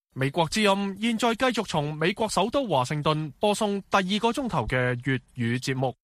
美國之音現在繼續從美國首都華盛頓播送第2個鐘頭嘅粵語節目。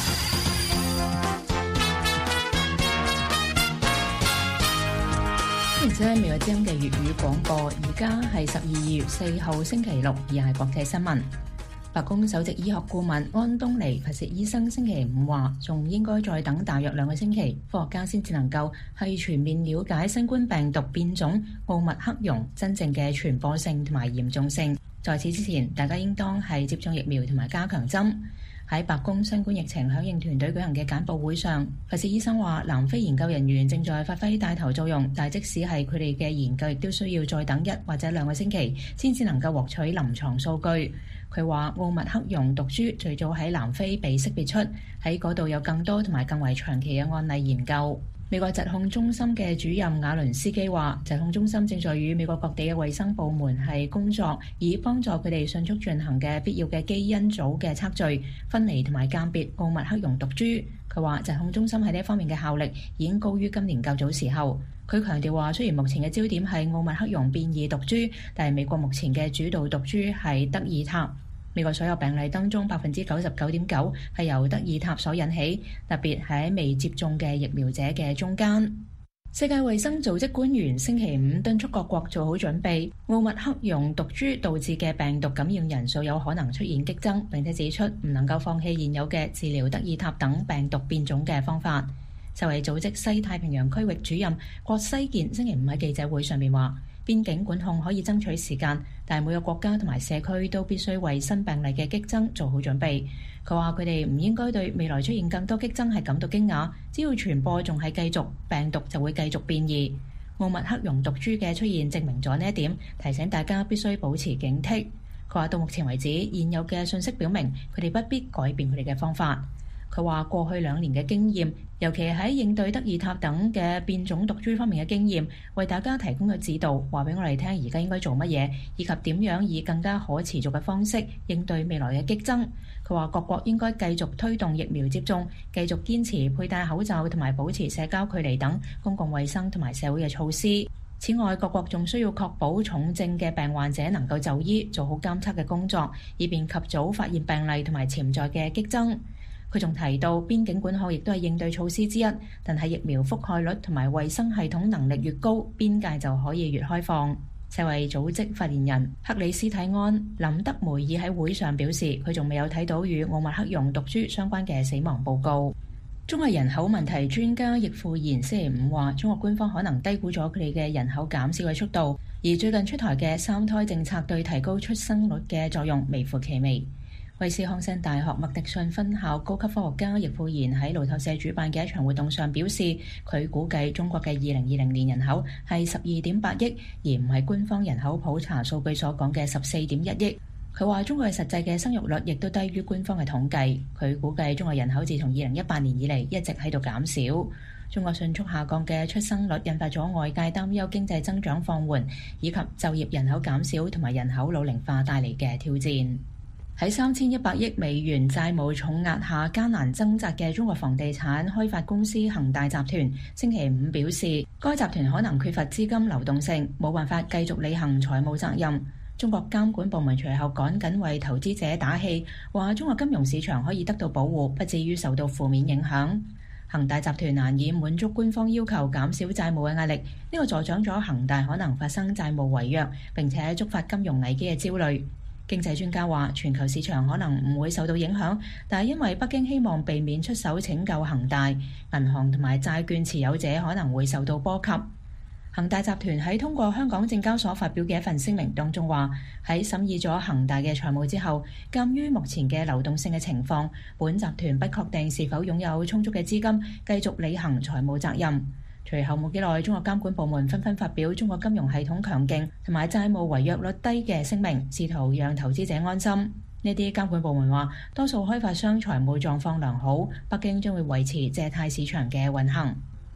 歡迎收聽美國之音嘅粵語廣播，而家係12月4號星期六，而係國際新聞。白宮首席醫學顧問安東尼·弗薛醫生星期五話，仲應該再等大約2個星期，科學家先至能夠係全面了解新冠病毒變種奧密克戎真正嘅傳播性同埋嚴重性。在此之前，大家應當係接種疫苗同埋加強針。喺白宮新冠疫情響應團隊舉行嘅簡報會上，弗薛醫生話，南非研究人員正在發揮帶頭作用，但即使係佢哋嘅研究，亦都需要再等1或者2個星期，先至能夠獲取臨床數據。佢話奧密克戎毒株最早喺南非被識別出，喺嗰度有更多同埋更為長期嘅案例研究。美國疾控中心嘅主任瓦倫斯基話，疾控中心正在與美國各地嘅衛生部門係工作，以幫助佢哋迅速進行嘅必要嘅基因組嘅測序、分離同埋鑑別奧密克戎毒株。佢話疾控中心喺呢一方面嘅效力已經高於今年較早時候。佢強調話，雖然目前嘅焦點係奧密克戎變異毒株，但係美國目前嘅主導毒株係德爾塔。美國所有病例當中，99.9%係由德爾塔所引起，特別係喺未接種嘅疫苗者嘅中間。世界衛生組織官員星期五敦促各國做好準備，奧密克戎毒株導致嘅病毒感染人數有可能出現激增，並且指出唔能夠放棄現有嘅治療德爾塔等病毒變種嘅方法。世衛組織西太平洋區域主任郭西健星期五喺記者會上面話，邊境管控可以爭取時間，但係每個國家同埋社區都必須為新病例嘅激增做好準備。佢話佢哋唔應該對未來出現更多激增係感到驚訝，只要傳播仲係繼續，病毒就會繼續變異。奧密克戎毒株嘅出現證明咗呢一點，提醒大家必須保持警惕。佢話到目前為止，現有嘅信息表明佢哋不必改變佢哋嘅方法。佢話過去2年嘅經驗，尤其喺應對德爾塔等嘅變種毒株方面嘅經驗，為大家提供嘅指導，話俾我哋聽而家應該做乜嘢，以及點樣以更加可持續嘅方式應對未來嘅激增。佢話各國應該繼續推動疫苗接種，繼續堅持佩戴口罩同埋保持社交距離等公共衛生同埋社會嘅措施。此外，各國仲需要確保重症嘅病患者能夠就醫，做好監測嘅工作，以便及早發現病例同埋潛在嘅激增。佢仲提到，邊境管控亦都係應對措施之一，但係疫苗覆蓋率同埋衛生系統能力越高，邊界就可以越開放。世衛組織發言人克里斯蒂安林德梅爾喺會上表示，佢仲未有睇到與奧密克戎毒株相關嘅死亡報告。中國人口問題專家易富賢星期五話，中國官方可能低估咗佢哋嘅人口減少嘅速度，而最近出台嘅3胎政策對提高出生率嘅作用微乎其微。威斯康辛大學麥迪遜分校高級科學家易富賢喺路透社主辦嘅一場活動上表示，佢估計中國嘅2020年人口係12.8億，而唔係官方人口普查數據所講嘅14.1億。佢話中國嘅實際嘅生育率亦都低於官方嘅統計。佢估計中國人口自從2018年以嚟一直喺度減少。中國迅速下降嘅出生率引發咗外界擔憂經濟增長放緩，以及就業人口減少同埋人口老齡化帶嚟嘅挑戰。喺3100億美元債務重壓下艱難掙扎嘅中國房地產開發公司恒大集團星期五表示，該集團可能缺乏資金流動性，冇辦法繼續履行財務責任。中國監管部門隨後趕緊為投資者打氣，話中國金融市場可以得到保護，不至於受到負面影響。恒大集團難以滿足官方要求減少債務嘅壓力，呢個助長咗恒大可能發生債務違約，並且觸發金融危機嘅焦慮。經濟專家話，全球市場可能唔會受到影響，但係因為北京希望避免出手拯救恒大，銀行同埋債券持有者可能會受到波及。恒大集團喺通過香港證交所發表嘅一份聲明當中話，喺審議咗恒大嘅財務之後，鑑於目前嘅流動性嘅情況，本集團不確定是否擁有充足嘅資金繼續履行財務責任。隨後冇幾耐，中國監管部門紛紛發表中國金融系統強勁同埋債務違約率低嘅聲明，試圖讓投資者安心。呢啲監管部門話，多數開發商財務狀況良好，北京將會維持借貸市場嘅運行。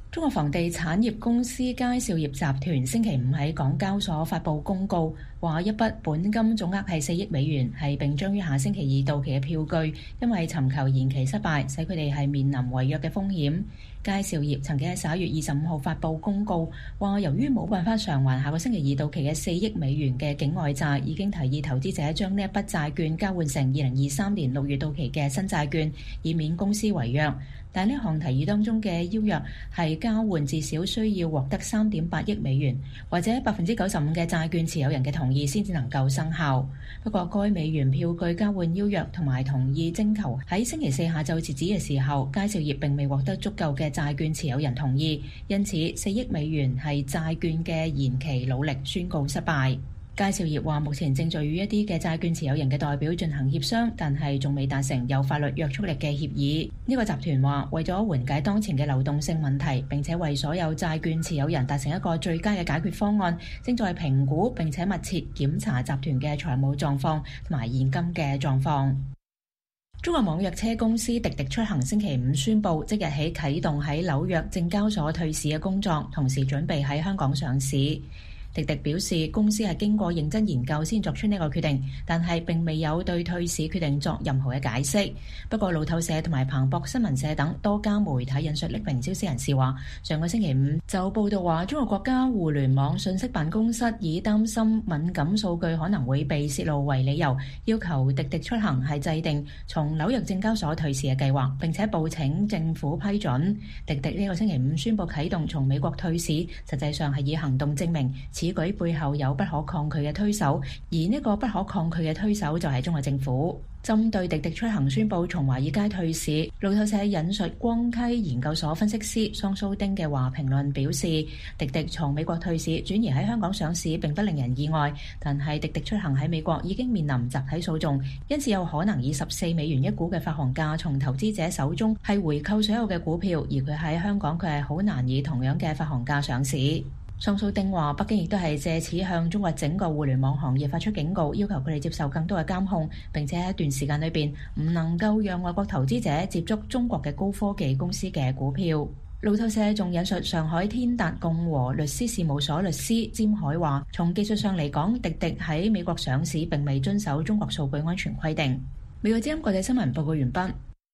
中國房地產業公司佳兆業集團星期五喺港交所發布公告，話一筆本金總額係4億美元，係並將於下星期二到期嘅票據，因為尋求延期失敗，使佢哋係面臨違約嘅風險。佳兆業曾經喺11月25號發布公告，話由於冇辦法償還下個星期二到期嘅4億美元嘅境外債，已經提議投資者將呢一筆債券交換成2023年6月到期嘅新債券，以免公司違約。但呢項提議當中嘅要約係交換至少需要獲得3.8億美元，或者95%嘅債券持有人嘅同意先至能夠生效。不過，該美元票據交換要約同埋同意徵求喺星期四下晝截止嘅時候，佳兆業並未獲得足夠嘅債券持有人同意，因此4億美元係債券嘅延期努力宣告失敗。佳兆業話目前正在與一啲嘅債券持有人嘅代表進行協商，但係仲未達成有法律約束力嘅協議。呢個集團話為咗緩解當前嘅流動性問題，並且為所有債券持有人達成一個最佳嘅解決方案，正在評估並且密切檢查集團嘅財務狀況同埋現金嘅狀況。中國網約車公司滴滴出行星期五宣布，即日起啟動喺紐約證交所退市嘅工作，同時準備喺香港上市。滴滴表示，公司係經過認真研究先作出呢個決定，但係並未有對退市決定作任何嘅解釋。不過，路透社同埋彭博新聞社等多家媒體引述匿名消息人士話，上個星期五就報道話，中國國家互聯網信息辦公室以擔心敏感數據可能會被泄露為理由，要求滴滴出行係制定從紐約證交所退市嘅計劃，並且報請政府批准。滴滴呢個星期五宣布啟動從美國退市，實際上係以行動證明此舉背後有不可抗拒嘅推手，而呢個不可抗拒嘅推手就係中國政府。針對滴滴出行宣布從華爾街退市，路透社引述光溪研究所分析師桑蘇丁嘅話評論表示，滴滴從美國退市轉移喺香港上市並不令人意外，但係滴滴出行喺美國已經面臨集體訴訟，因此有可能以14美元一股嘅發行價從投資者手中係回購所有嘅股票，而佢喺香港佢係好難以同樣嘅發行價上市。桑蘇丁話：北京亦都係借此向中國整個互聯網行業發出警告，要求佢哋接受更多嘅監控，並且喺一段時間裏邊唔能夠讓外國投資者接觸中國嘅高科技公司嘅股票。路透社仲引述上海天達共和律師事務所律師詹海話：從技術上嚟講，滴滴喺美國上市並未遵守中國數據安全規定。美國之音國際新聞報告完畢。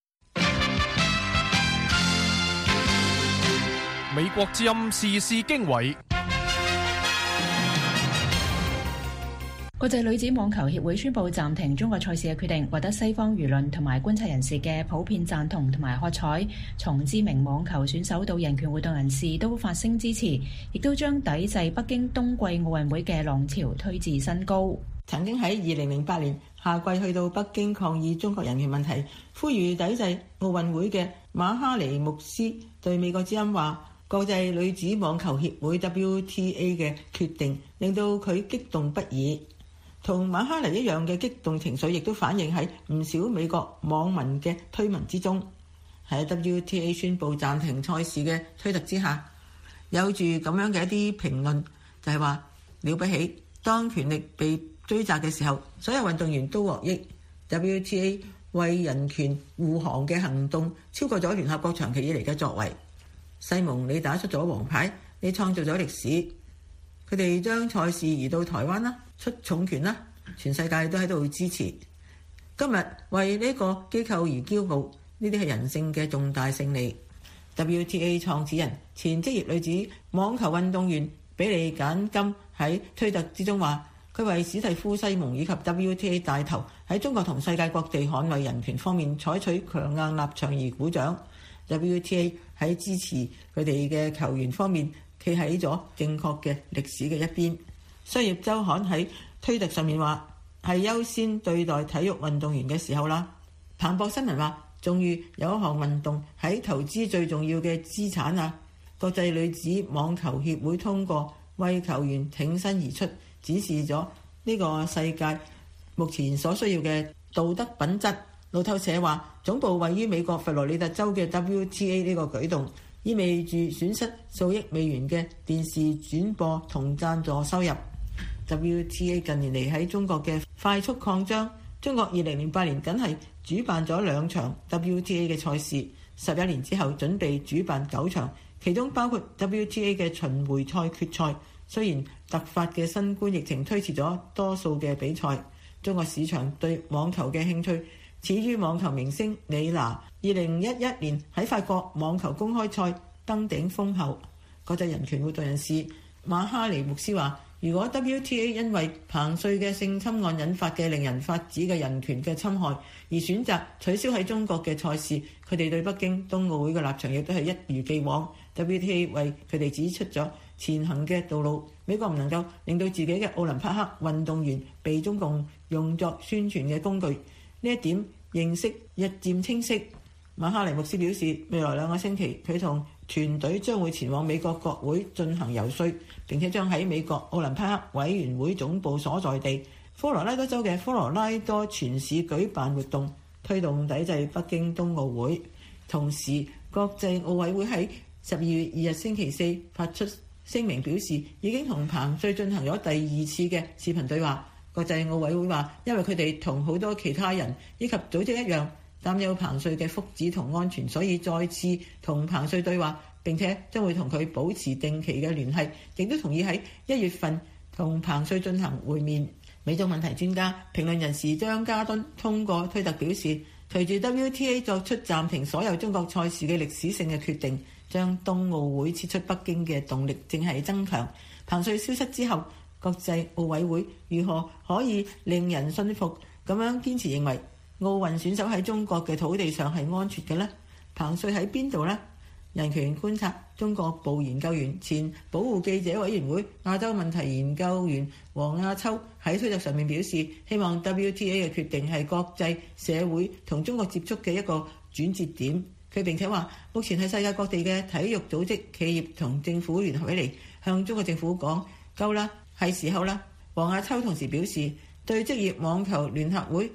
美國之音時事經緯。 國際女子網球協會宣布暫停中國賽事嘅決定，獲得西方輿論同埋觀察人士嘅普遍贊同同埋喝彩。從知名網球選手到人權活動人士都發聲支持，亦都將抵制北京冬季奧運會嘅浪潮推至新高。 曾經喺2008年夏季去到北京抗議中國人權問題，呼籲抵制奧運會嘅馬哈尼牧師對美國之音話：國際女子網球協會 WTA 嘅決定令到佢激動不已。同馬哈尼一樣嘅激動情緒亦都反映喺唔少美國網民嘅推文之中。喺 WTA 宣布暫停賽事嘅推特之下，有住咁樣嘅一啲評論，就係話了不起，當權力被追責嘅時候，所有運動員都獲益。WTA 為人權護航嘅行動超過咗聯合國長期以嚟嘅作為。西蒙，你打出咗黃牌，你創造咗歷史。佢哋將賽事移到台灣啦，出重拳啦，全世界都喺度支持。今日為呢個機構而驕傲，呢啲係人性嘅重大勝利。WTA 創始人、前職業女子網球運動員比利簡金喺推特之中話：佢為史蒂夫西蒙以及 WTA 帶頭喺中國同世界各地捍衛人權方面採取強硬立場而鼓掌。WTA 喺支持佢哋嘅球員方面企喺咗正確嘅歷史嘅一邊。商業週刊喺推特上面話係優先對待體育運動員嘅時候啦。彭博新聞話終於有一項運動喺投資最重要嘅資產啊！國際女子網球協會通過為球員挺身而出，展示咗呢個世界目前所需要嘅道德品質。路透社話總部位於美國佛羅里達州嘅 WTA 呢個舉動意味住損失數億美元嘅電視轉播同贊助收入。WTA 近年嚟喺中國嘅快速擴張，中國2008年僅係主辦咗2場 WTA 嘅賽事，11年之後準備主辦9場， 其中包括 WTA 嘅巡迴賽決賽。雖然突發嘅新冠疫情推遲咗多數嘅比賽，中國市場對網球嘅興趣始於網球明星李娜2011年喺法國網球公開賽登頂封后。國際人權活動人士馬哈尼牧斯話，如果 WTA 因為彭帥嘅性侵案引發嘅令人髮指嘅人權嘅侵害而選擇取消喺中國嘅賽事，佢哋對北京冬奧會嘅立場亦都係一如既往。WTA 為佢哋指出咗前行嘅道路，美國唔能夠令到自己嘅奧林匹克運動員被中共用作宣傳嘅工具，呢一點認識日漸清晰。馬哈尼牧斯表示，未來2個星期佢同團隊將會前往美國國會進行遊說，並且將喺美國奧林匹克委員會總部所在地科羅拉多州嘅科羅拉多全市舉辦活動，推動抵制北京冬奧會。同時，國際奧委會喺12月2日星期四發出聲明，表示已經同彭帥進行咗第2次嘅視頻對話。國際奧委會話，因為佢哋同好多其他人以及組織一樣擔憂彭帥嘅福祉同安全，所以再次同彭帥對話，並且將會同佢保持定期嘅聯繫，亦都同意喺1月份同彭帥進行會面。美中問題專家評論人士張家敦通過推特表示，隨住 WTA 作出暫停所有中國賽事嘅歷史性嘅決定，將冬奧會撤出北京嘅動力正係增強。彭帥消失之後，國際奧委會如何可以令人信服咁樣堅持認為奧運選手喺中國嘅土地上係安全嘅呢？彭帥喺邊度呢？人權觀察中國部研究員、前保護記者委員會亞洲問題研究員黃亞秋喺推特上面表示，希望 WTA 嘅決定係國際社會同中國接觸嘅一個轉折點。佢並且話，目前係世界各地嘅體育組織、企業同政府聯合起嚟，向中國政府講夠啦，係時候啦。黃亞秋同時表示，對職業網球聯合會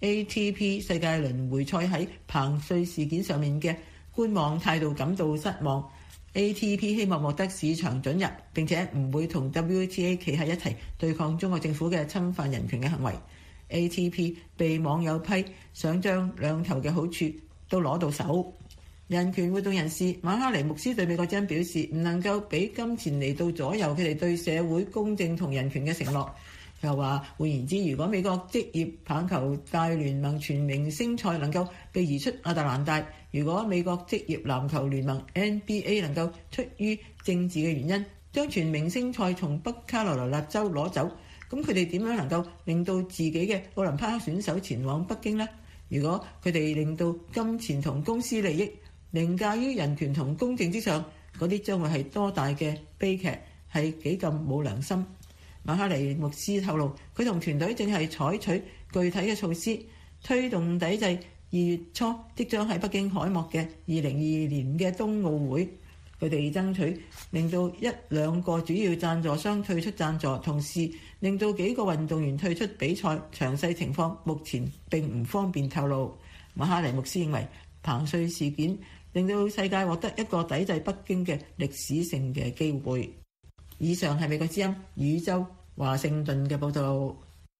ATP 世界輪迴賽喺彭帥事件上面嘅觀望態度感到失望。ATP 希望獲得市場准入，並且唔會同 WTA 企喺一齊對抗中國政府嘅侵犯人權嘅行為。ATP 被網友批想將兩頭嘅好處都攞到手。人權活動人士馬哈尼牧斯對美國之音表示，唔能夠俾金錢嚟到左右佢哋對社會公正同人權嘅承諾。又話換言之，如果美國職業棒球大聯盟全明星賽能夠被移出亞特蘭大，如果美國職業籃球聯盟 NBA 能夠出於政治嘅原因將全明星賽從北卡羅來納州攞走，咁佢哋點樣能夠令到自己嘅奧林匹克選手前往北京呢？如果佢哋令到金錢同公司利益凌駕於人權同公正之上，嗰啲將會係多大嘅悲劇，係幾咁冇良心。馬哈尼牧斯透露，佢同團隊正係採取具體嘅措施，推動抵制2月初即將喺北京開幕嘅2022年嘅冬奧會。佢哋爭取令到1-2個主要贊助商退出贊助，同時令到幾個運動員退出比賽。詳細情況目前並唔方便透露。馬哈尼牧斯認為，彭帥事件令到世界獲得一個抵制北京嘅歷史性嘅機會。以上係美國之音宇宙華盛頓嘅報導。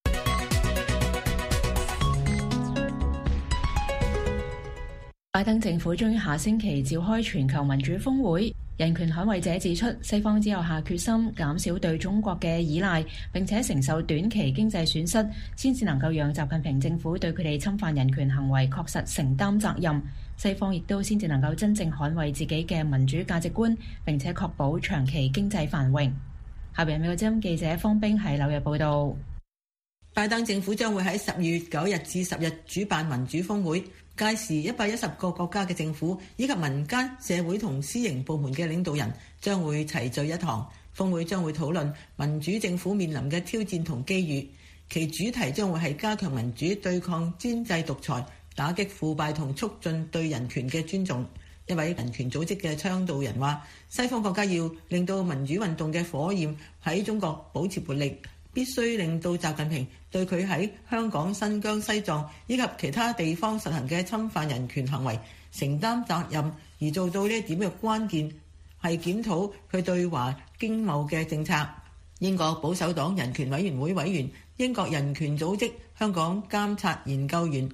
拜登政府將於下星期召開全球民主峰會。人權捍衛者指出，西方只有下決心減少對中國嘅依賴，並且承受短期經濟損失，先至能夠讓習近平政府對佢哋侵犯人權行為確實承擔責任。西方亦都先至能夠真正捍衛自己嘅民主價值觀，並且確保長期經濟繁榮。下邊美國之音記者方冰喺紐約報道。 拜登政府將會喺12月9日至10日主辦民主峰會，屆時110個國家嘅政府以及民間社會同私營部門嘅領導人將會齊聚一堂。峰會將會討論民主政府面臨嘅挑戰同機遇，其主題將會係加強民主、對抗專制獨裁、打擊腐敗同促進對人權嘅尊重。一位人權組織嘅倡導人話，西方國家要令到民主運動嘅火焰喺中國保持活力，必須令到習近平對佢喺香港、新疆、西藏以及其他地方實行嘅侵犯人權行為承擔責任。而做到呢一點嘅關鍵係檢討佢對華經貿嘅政策。英國保守黨人權委員會委員、英國人權組織香港監察研究員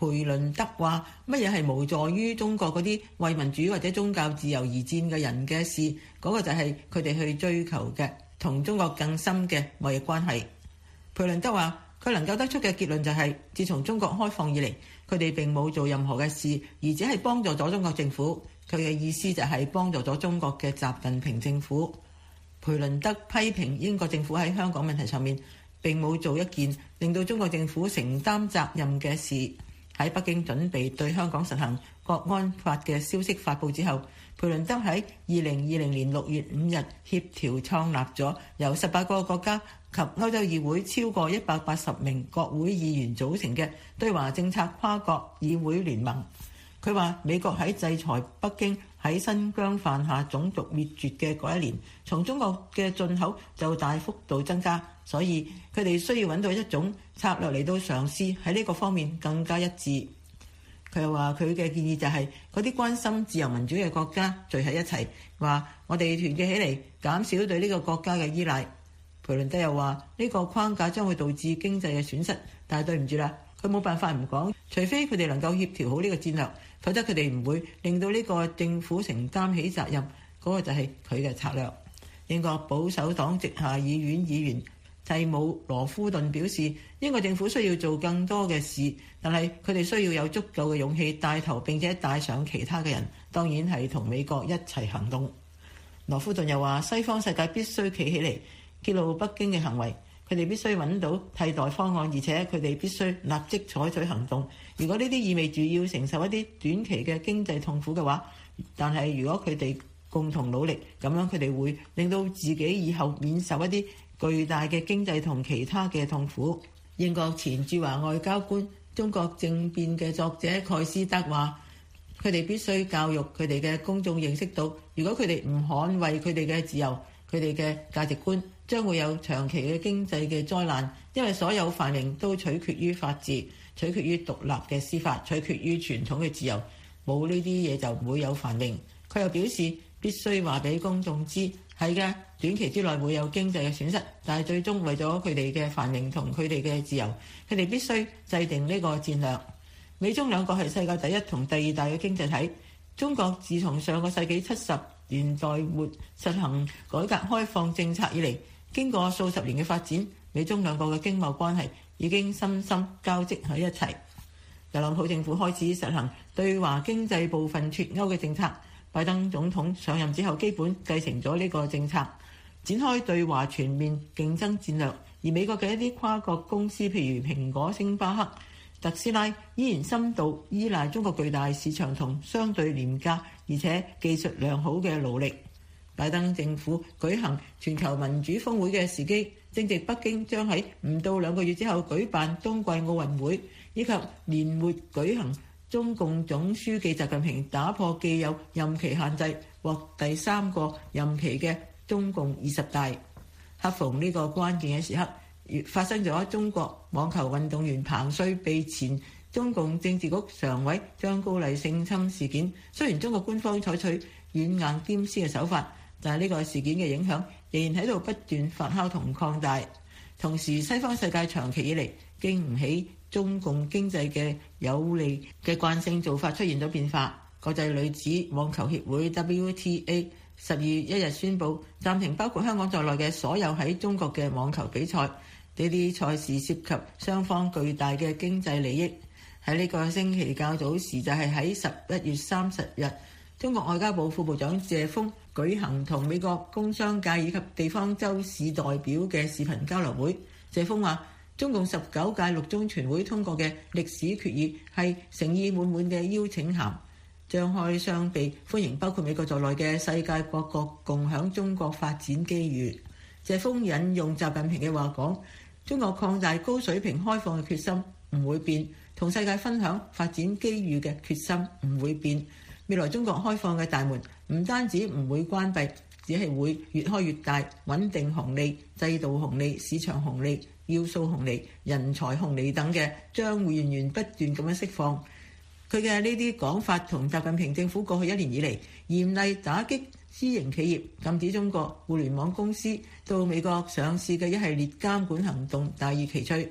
培倫德話：乜嘢係無助於中國嗰啲為民主或者宗教自由而戰嘅人嘅事？嗰個就係佢哋去追求嘅同中國更深嘅貿易關係。培倫德話：佢能夠得出嘅結論就係，自從中國開放以嚟，佢哋並冇做任何嘅事，而只係幫助咗中國政府。佢嘅意思就係幫助咗中國嘅習近平政府。培倫德批評英國政府喺香港問題上面並冇做一件令到中國政府承擔責任嘅事。喺北京準備對香港實行國安法嘅消息發布之後，培倫德喺2020年6月5日協調創立咗由18個國家及歐洲議會超過180名國會議員組成嘅對華政策跨國議會聯盟。佢話美國喺制裁北京喺新疆犯下種族滅絕嘅嗰一年，從中國嘅進口就大幅度增加，所以佢哋需要揾到一種策略嚟到嘗試喺呢個方面更加一致。佢又話佢嘅建議就係嗰啲關心自由民主嘅國家聚喺一齊，話我哋團結起嚟，減少對呢個國家嘅依賴。培倫德又話呢個框架將會導致經濟嘅損失，但係對唔住啦，佢冇辦法唔講，除非佢哋能夠協調好呢個戰略，否則佢哋唔會令到呢個政府承擔起責任。嗰個就係佢嘅策略。英國保守黨直下議院議員蒂姆羅夫頓表示，英國政府需要做更多嘅事，但係佢哋需要有足夠嘅勇氣帶頭，並且帶上其他嘅人，當然係同美國一齊行動。羅夫頓又話，西方世界必須企起嚟揭露北京嘅行為，佢哋必須揾到替代方案，而且佢哋必須立即採取行動。如果呢啲意味住要承受一啲短期嘅經濟痛苦嘅話，但係如果佢哋共同努力，咁樣佢哋會令到自己以後免受一啲巨大嘅經濟同其他嘅痛苦。英國前駐華外交官、中國政變嘅作者蓋斯德話，佢哋必須教育佢哋嘅公眾認識到，如果佢哋唔捍衛佢哋嘅自由、佢哋嘅價值觀，將會有長期嘅經濟嘅災難，因為所有繁榮都取決於法治，取決於獨立嘅司法，取決於傳統嘅自由。冇呢啲嘢就唔會有繁榮。佢又表示必須話俾公眾知，係嘅，短期之內會有經濟嘅損失，但係最終為咗佢哋嘅繁榮同佢哋嘅自由，佢哋必須制定呢個戰略。美中兩國係世界第一同第二大嘅經濟體。中國自從上個世紀70年代末實行改革開放政策以嚟，經過數十年嘅發展，美中兩國嘅經貿關係已經深深交織喺一齊。特朗普政府開始實行對華經濟部分脫歐嘅政策，拜登總統上任之後基本繼承咗呢個政策，展開對華全面競爭戰略。而美國嘅一啲跨國公司，譬如蘋果、星巴克、特斯拉，依然深度依賴中國巨大市場同相對廉價而且技術良好嘅勞力。拜登政府舉行全球民主峰會嘅時機，正值北京將喺唔到2個月之後舉辦冬季奧運會，以及年末舉行中共總書記習近平打破既有任期限制，獲第3個任期嘅中共20大。恰逢呢個關鍵嘅時刻，發生咗中國網球運動員彭帥被前中共政治局常委張高麗性侵事件。雖然中國官方採取軟硬兼施嘅手法，但係呢個事件嘅影響仍然喺度不斷發酵同擴大。同時，西方世界長期以嚟經唔起中共經濟嘅有利嘅慣性做法出現咗變化。國際女子網球協會 WTA 12月1日宣布暫停包括香港在內嘅所有喺中國嘅網球比賽。呢啲賽事涉及雙方巨大嘅經濟利益。喺呢個星期較早時，就係喺11月30日，中國外交部副部長謝鋒舉行同美國工商界以及地方州市代表嘅視頻交流會。謝鋒話，中共19屆六中全會通過嘅歷史決議係誠意滿滿嘅邀請函，張開雙臂歡迎包括美國在內嘅世界各國共享中國發展機遇。謝鋒引用習近平嘅話講，中國擴大高水平開放嘅決心唔會變，同世界分享發展機遇嘅決心唔會變。未來中國開放嘅大門唔單止唔會關閉，只係會越開越大，穩定紅利、制度紅利、市場紅利、要素紅利、人才紅利等嘅將會源源不斷咁樣釋放。佢嘅呢啲講法同習近平政府過去1年以嚟嚴厲打擊私營企業、禁止中國互聯網公司到美國上市嘅一系列監管行動大異其趣。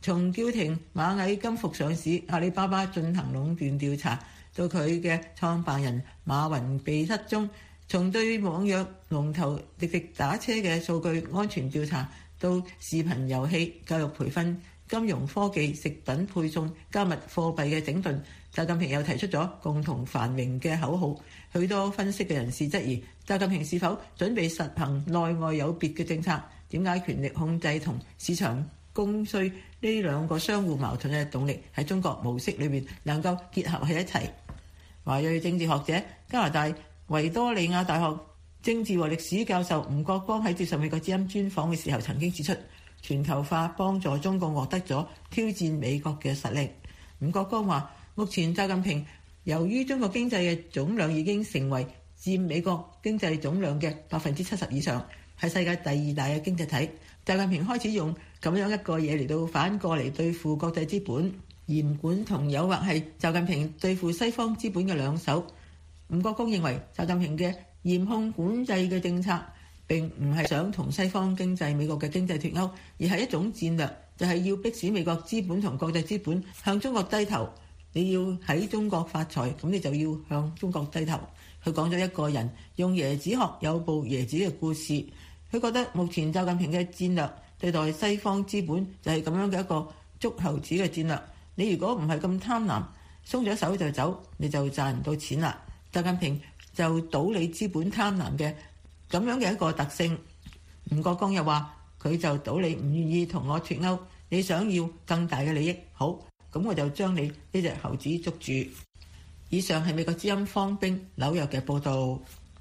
從叫停螞蟻金服上市、阿里巴巴進行壟斷調查，到佢嘅創辦人馬雲被失蹤，從對網約龍頭滴滴打車嘅數據安全調查，到視頻遊戲、教育培訓、金融科技、食品配送、加密貨幣嘅整頓，習近平又提出咗共同繁榮嘅口號。許多分析嘅人士質疑，習近平是否準備實行內外有別嘅政策？點解權力控制同市場供需呢兩個相互矛盾嘅動力喺中國模式裏面能夠結合喺一齊？華裔政治學者、加拿大維多利亞大學政治和歷史教授吳國光喺接受美國之音專訪嘅時候曾經指出，全球化幫助中國獲得咗挑戰美國嘅實力。吳國光話，目前習近平由於中國經濟嘅總量已經成為佔美國經濟總量嘅70%以上，係世界第二大嘅經濟體。習近平開始用咁樣一個嘢嚟到反過嚟對付國際資本，嚴管同誘惑係習近平對付西方資本嘅兩手。吳國光認為，習近平嘅嚴控管制嘅政策並唔係想同西方經濟、美國嘅經濟脫鈎，而係一種戰略，就係要迫使美國資本同國際資本向中國低頭。你要喺中國發財，咁你就要向中國低頭。佢講咗一個人用椰子殼有部椰子嘅故事。佢覺得目前習近平嘅戰略對待西方資本就係咁樣嘅一個捉猴子嘅戰略。你如果唔係咁貪婪，鬆咗手就走，你就賺唔到錢啦。習近平就倒你資本貪婪嘅咁樣嘅一個特性。吳國光又話，佢就倒你唔願意同我脫鈎，你想要更大嘅利益，好，咁我就將你呢隻猴子捉住。以上係美國之音方冰紐約嘅報導。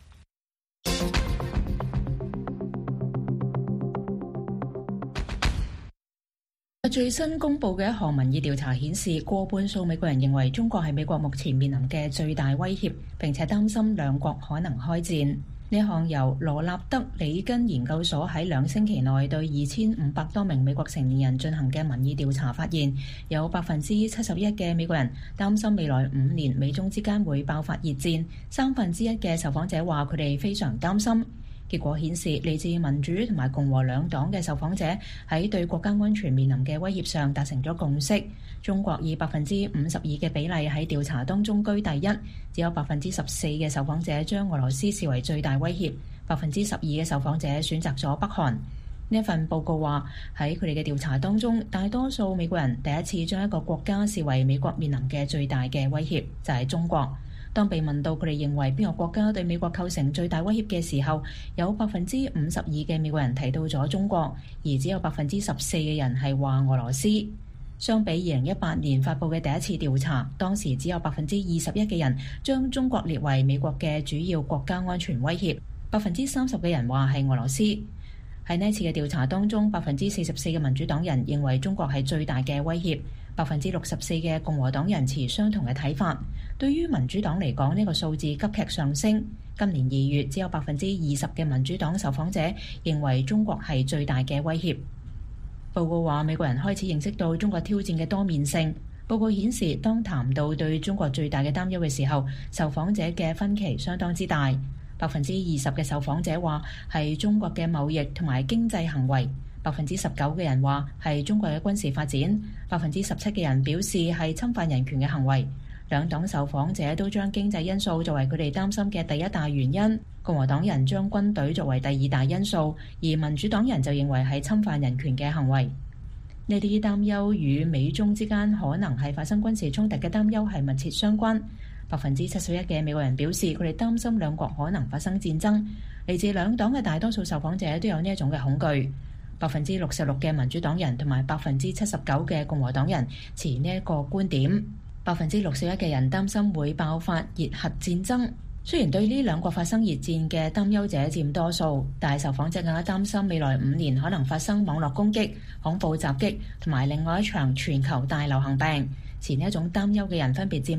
最新公布嘅一項民意調查顯示，過半數美國人認為中國係美國目前面臨嘅最大威脅，並且擔心兩國可能開戰。呢項由羅納德里根研究所喺2星期內對2500多名美國成年人進行嘅民意調查發現，有71%嘅美國人擔心未來5年美中之間會爆發熱戰，1/3嘅受訪者話佢哋非常擔心。結果顯示，嚟自民主同埋共和兩黨嘅受訪者喺對國家安全面臨嘅威脅上達成咗共識。中國以52%嘅比例喺調查當中居第一，只有14%嘅受訪者將俄羅斯視為最大威脅，12%嘅受訪者選擇咗北韓。呢一份報告話，喺佢哋嘅調查當中，大多數美國人第一次將一個國家視為美國面臨嘅最大嘅威脅，就係中國。當被問到佢哋認為邊個國家對美國構成最大威脅嘅時候，有52%嘅美國人提到咗中國，而只有14%嘅人係話俄羅斯。相比2018年發布嘅第一次調查，當時只有21%嘅人將中國列為美國嘅主要國家安全威脅，30%嘅人話係俄羅斯。喺呢次嘅調查當中，44%嘅民主黨人認為中國係最大嘅威脅，64%嘅共和黨人持相同嘅睇法。對於民主黨嚟講，呢個數字急劇上升。今年2月，只有20%嘅民主黨受訪者認為中國係最大嘅威脅。報告話，美國人開始認識到中國挑戰嘅多面性。報告顯示，當談到對中國最大嘅擔憂嘅時候，受訪者嘅分歧相當之大。20%嘅受訪者話係中國嘅貿易同埋經濟行為，19%嘅人話係中國嘅軍事發展，17%嘅人表示係侵犯人權嘅行為。兩黨受訪者都將經濟因素作為佢哋擔心嘅第一大原因，共和黨人將軍隊作為第二大因素，而民主黨人就認為係侵犯人權嘅行為。呢啲擔憂與美中之間可能係發生軍事衝突嘅擔憂係密切相關。71%嘅美國人表示佢哋擔心兩國可能發生戰爭。嚟自兩黨嘅大多數受訪者都有呢一種嘅恐懼。66%嘅民主黨人同埋79%嘅共和黨人持呢一個觀點。61%嘅人擔心會爆發熱核戰爭。雖然對呢兩國發生熱戰嘅擔憂者佔多數，但係受訪者更加擔心未來5年可能發生網絡攻擊、恐怖襲擊同埋另外一場全球大流行病。前呢一種擔憂嘅人分別佔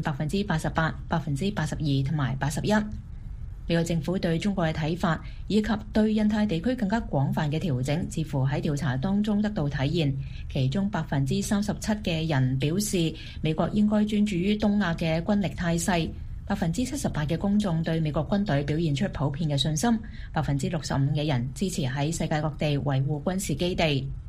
88%、82%同埋81%。美國政府對中國嘅睇法以及對印太地區更加廣泛嘅調整，似乎喺調查當中得到體現。其中37%嘅人表示美國應該專注於東亞嘅軍力態勢，78%嘅公眾對美國軍隊表現出普遍嘅信心，65%嘅人支持喺世界各地維護軍事基地。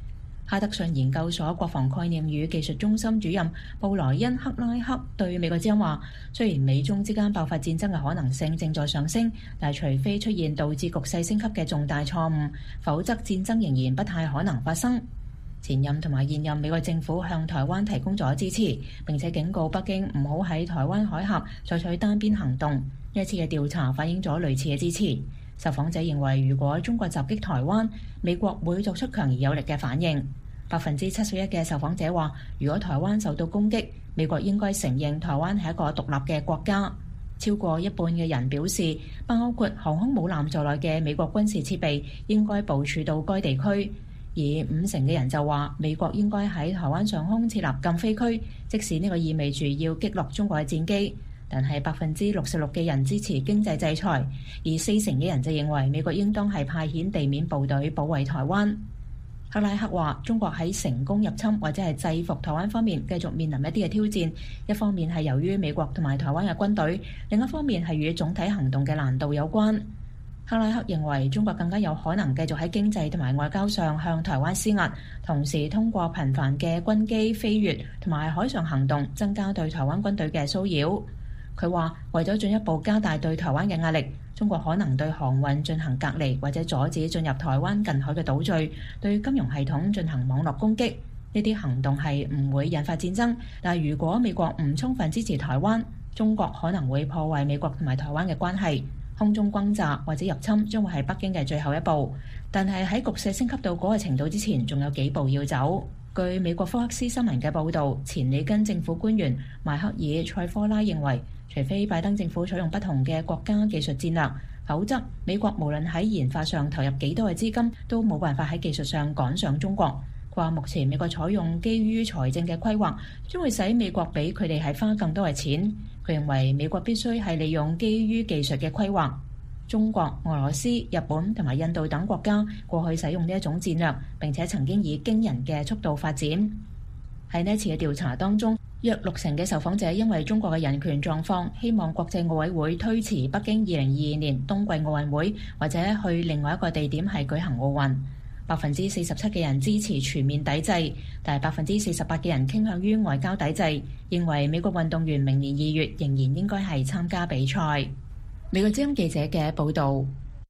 哈德遜研究所國防概念與技術中心主任布萊恩·克拉克對美國之音話：雖然美中之間爆發戰爭嘅可能性正在上升，但係除非出現導致局勢升級嘅重大錯誤，否則戰爭仍然不太可能發生。前任同埋現任美國政府向台灣提供咗支持，並且警告北京唔好喺台灣海峽採取單邊行動。呢一次嘅調查反映咗類似嘅支持。受訪者認為，如果中國襲擊台灣，美國會作出強而有力嘅反應。71%嘅受訪者話，如果台灣受到攻擊，美國應該承認台灣係一個獨立嘅國家。超過一半嘅人表示，包括航空母艦在內嘅美國軍事設備應該部署到該地區，而50%嘅人就話，美國應該喺台灣上空設立禁飛區，即使呢個意味住要擊落中國嘅戰機。但係66%嘅人支持經濟制裁，而40%嘅人就認為美國應當係派遣地面部隊保衛台灣。克拉克話：中國喺成功入侵或者係制服台灣方面繼續面臨一啲嘅挑戰，一方面係由於美國同埋台灣嘅軍隊，另一方面係與總體行動嘅難度有關。克拉克認為中國更加有可能繼續喺經濟同埋外交上向台灣施壓，同時通過頻繁嘅軍機飛越同埋海上行動增加對台灣軍隊嘅騷擾。佢話：為咗進一步加大對台灣嘅壓力，中國可能對航運進行隔離，或者阻止進入台灣近海嘅島嶼，對金融系統進行網絡攻擊。呢啲行動係唔會引發戰爭，但係如果美國唔充分支持台灣，中國可能會破壞美國同埋台灣嘅關係。空中轟炸或者入侵將會係北京嘅最後一步，但係喺局勢升級到嗰個程度之前，仲有幾步要走。據美國福克斯新聞嘅報導，前里根政府官員邁克爾塞科拉認為，除非拜登政府採用不同嘅國家技術戰略，否則美國無論喺研發上投入幾多嘅資金，都冇辦法喺技術上趕上中國。佢話目前美國採用基於財政嘅規劃，將會使美國比佢哋係花更多嘅錢。佢認為美國必須係利用基於技術嘅規劃。中國、俄羅斯、日本同埋印度等國家過去使用呢一種戰略，並且曾經以驚人嘅速度發展。喺呢一次嘅調查當中，約60%嘅受訪者因為中國嘅人權狀況，希望國際奧委會推遲北京2022年冬季奧運會，或者去另外一個地點係舉行奧運。47%嘅人支持全面抵制，但係48%嘅人傾向於外交抵制，認為美國運動員明年2月仍然應該係參加比賽。美國之音記者嘅報導。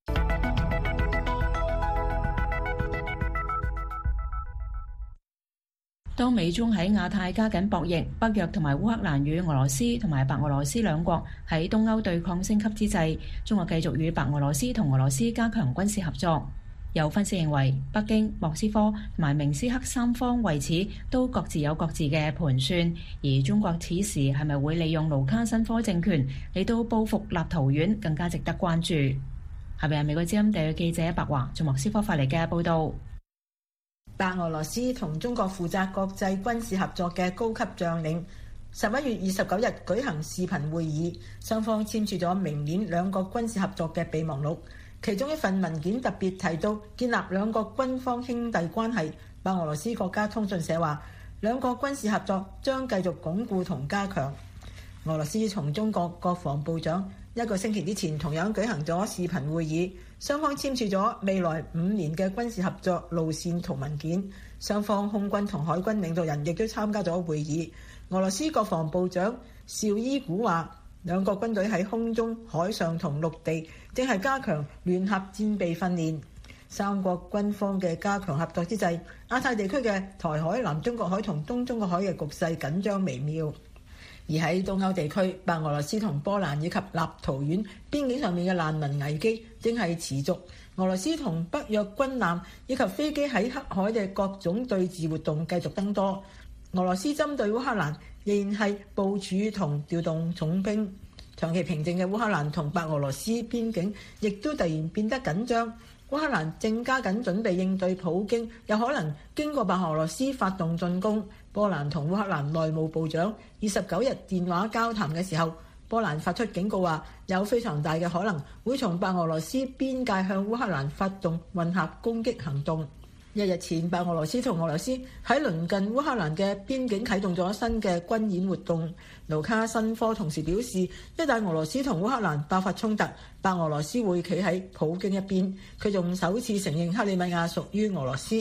當美中喺亞太加緊博弈，北約同埋烏克蘭與俄羅斯同埋白俄羅斯兩國喺東歐對抗升級之際，中國繼續與白俄羅斯同俄羅斯加強軍事合作。有分析認為，北京、莫斯科同埋明斯克三方為此都各自有各自嘅盤算，而中國此時係咪會利用盧卡申科政權嚟到報復立陶宛，更加值得關注。下邊係美國之音地記者白華從莫斯科發嚟嘅報導。 白俄羅斯同中國負責國際軍事合作嘅高級將領11月29日舉行視頻會議，雙方簽署咗明年兩國軍事合作嘅備忘錄。其中一份文件特別提到建立兩國軍方兄弟關係。白俄羅斯國家通訊社話，兩國軍事合作將繼續鞏固同加強。俄羅斯同中國國防部長一個星期之前同樣舉行咗視頻會議，雙方簽署咗未來5年嘅軍事合作路線圖文件。雙方空軍同海軍領導人亦都參加咗會議。俄羅斯國防部長紹伊古話，兩國軍隊喺空中、海上同陸地正係加強聯合戰備訓練。三國軍方嘅加強合作之際，亞太地區嘅台海、南中國海同東中國海嘅局勢緊張微妙。而喺東歐地區，白俄羅斯同波蘭以及立陶宛邊境上面嘅難民危機正係持續。俄羅斯同北約軍艦以及飛機喺黑海嘅各種對峙活動繼續增多。俄羅斯針對烏克蘭仍然係部署同調動重兵。長期平靜嘅烏克蘭同白俄羅斯邊境亦都突然變得緊張。烏克蘭正加緊準備應對普京有可能經過白俄羅斯發動進攻。波蘭同烏克蘭內務部長29日電話交談嘅時候，波蘭發出警告話，有非常大嘅可能會從白俄羅斯邊界向烏克蘭發動混合攻擊行動。一日前，白俄羅斯同俄羅斯喺鄰近烏克蘭嘅邊境啟動咗新嘅軍演活動。盧卡申科同時表示，一旦俄羅斯同烏克蘭爆發衝突，白俄羅斯會企喺普京一邊。佢仲首次承認克里米亞屬於俄羅斯。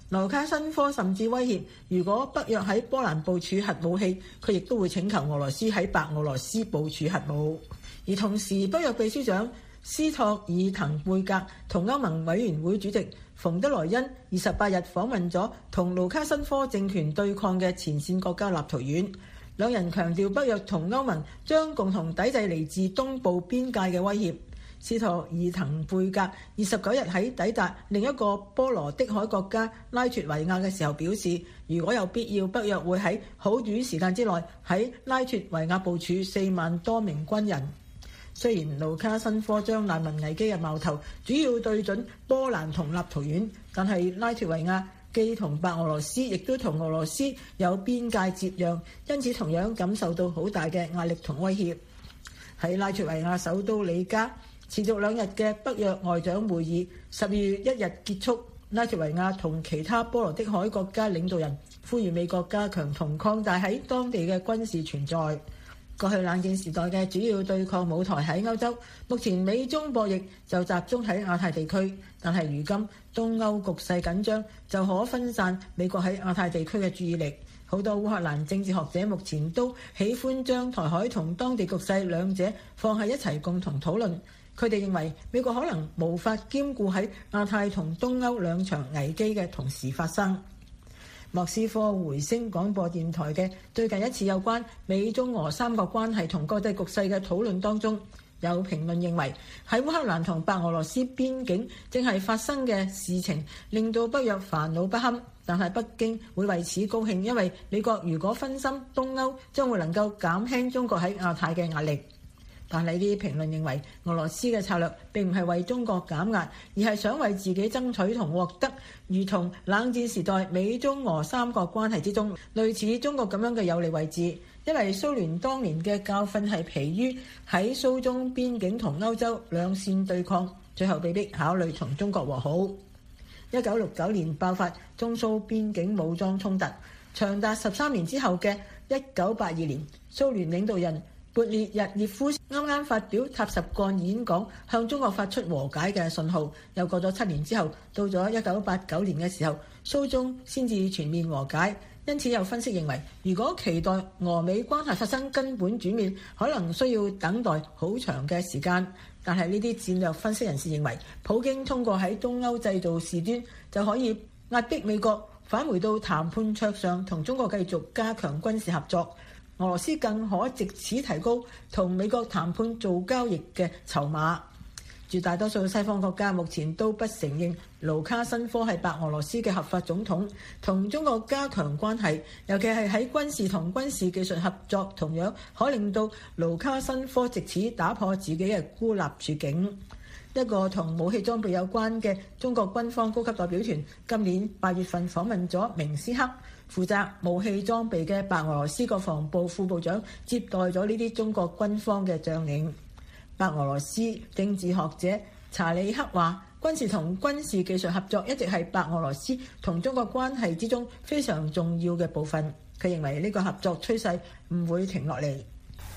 盧卡申科甚至威脅，如果北約喺波蘭部署核武器，佢亦都會請求俄羅斯喺白俄羅斯部署核武。而同時，北約秘書長斯托爾滕貝格同歐盟委員會主席馮德萊恩28日訪問咗同盧卡申科政權對抗嘅前線國家立陶宛，兩人強調北約同歐盟將共同抵制嚟自東部邊界嘅威脅。斯托爾滕貝格29日喺抵達另一個波羅的海國家拉脫維亞嘅時候表示，如果有必要，北約會喺好短時間之內喺拉脫維亞部署4萬多名軍人。雖然盧卡申科將難民危機嘅矛頭主要對準波蘭同立陶宛，但係拉脫維亞既同白俄羅斯，亦都同俄羅斯有邊界接壤，因此同樣感受到好大嘅壓力同威脅。喺拉脫維亞首都里加持續2日嘅北約外長會議12月1日結束，拉脫維亞同其他波羅的海國家領導人呼籲美國加強同擴大喺當地嘅軍事存在。過去冷戰時代嘅主要對抗舞台喺歐洲，目前美中博弈就集中喺亞太地區，但係如今東歐局勢緊張，就可分散美國喺亞太地區嘅注意力。好多烏克蘭政治學者目前都喜歡將台海同當地局勢兩者放喺一齊共同討論。佢哋認為美國可能無法兼顧喺亞太同東歐兩場危機嘅同時發生。莫斯科回聲廣播電台嘅最近一次有關美中俄三國關係同國際局勢嘅討論當中，有評論認為喺烏克蘭同白俄羅斯邊境正係發生嘅事情令到北約煩惱不堪，但係北京會為此高興，因為美國如果分心東歐，將會能夠減輕中國喺亞太嘅壓力。但係呢啲評論認為，俄羅斯嘅策略並唔係為中國減壓，而係想為自己爭取同獲得，如同冷戰時代美中俄三國關係之中類似中國咁樣嘅有利位置。因為蘇聯當年嘅教訓係疲於喺蘇中邊境同歐洲兩線對抗，最後被迫考慮同中國和好。1969年爆發中蘇邊境武裝衝突，長達13年之後嘅1982年，蘇聯領導人勃列日涅夫啱啱發表塔什幹演講，向中國發出和解嘅信號。又過咗7年之後，到咗1989年嘅時候，蘇中先至全面和解。因此有分析認為，如果期待俄美關係發生根本轉變，可能需要等待好長嘅時間。但係呢啲戰略分析人士認為，普京通過喺東歐製造事端，就可以壓迫美國返回到談判桌上，同中國繼續加強軍事合作。俄羅斯更可藉此提高同美國談判做交易嘅籌碼。絕大多數西方國家目前都不承認盧卡申科係白俄羅斯嘅合法總統，同中國加強關係，尤其係喺軍事同軍事技術合作，同樣可令到盧卡申科藉此打破自己嘅孤立處境。一個同武器裝備有關嘅中國軍方高級代表團今年8月份訪問咗明斯克，負責武器裝備嘅白俄羅斯國防部副部長接待咗呢啲中國軍方嘅將領。白俄羅斯政治學者查理克話，軍事同軍事技術合作一直係白俄羅斯同中國關係之中非常重要嘅部分。佢認為呢個合作趨勢唔會停落嚟。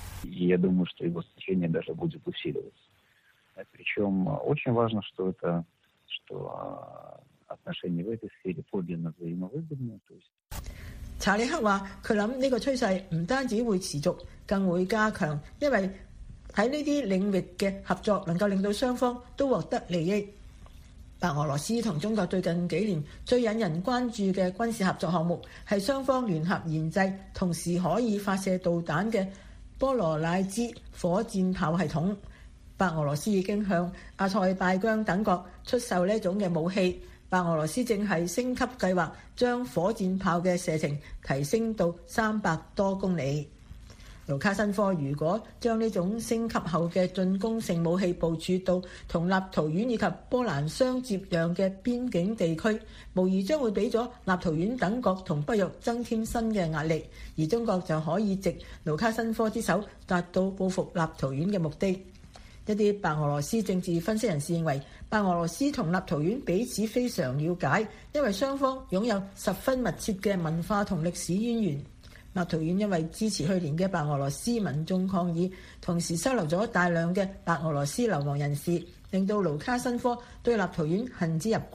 查理克話，佢諗呢個趨勢唔單止會持續，更會加強，因為喺呢啲領域嘅合作能夠令到雙方都獲得利益。白俄羅斯同中國最近幾年最引人關注嘅軍事合作項目係雙方聯合研製同時可以發射導彈嘅波羅乃茲火箭炮系統。白俄羅斯已經向阿塞拜疆等國出售呢種嘅武器。白俄羅斯正係升級計劃，將火箭炮嘅射程提升到300多公里。盧卡申科如果將呢種升級後嘅進攻性武器部署到同立陶宛以及波蘭相接壤嘅邊境地區，無疑將會俾咗立陶宛等國同北約增添新嘅壓力，而中國就可以藉盧卡申科之手達到報復立陶宛嘅目的。一啲白俄羅斯政治分析人士認為，白俄羅斯同立陶宛彼此非常了解，因為雙方擁有十分密切嘅文化同歷史淵源。立陶宛因為支持去年嘅白俄羅斯民眾抗議，同時收留咗大量嘅白俄羅斯流亡人士，令到盧卡申科對立陶宛恨之入骨。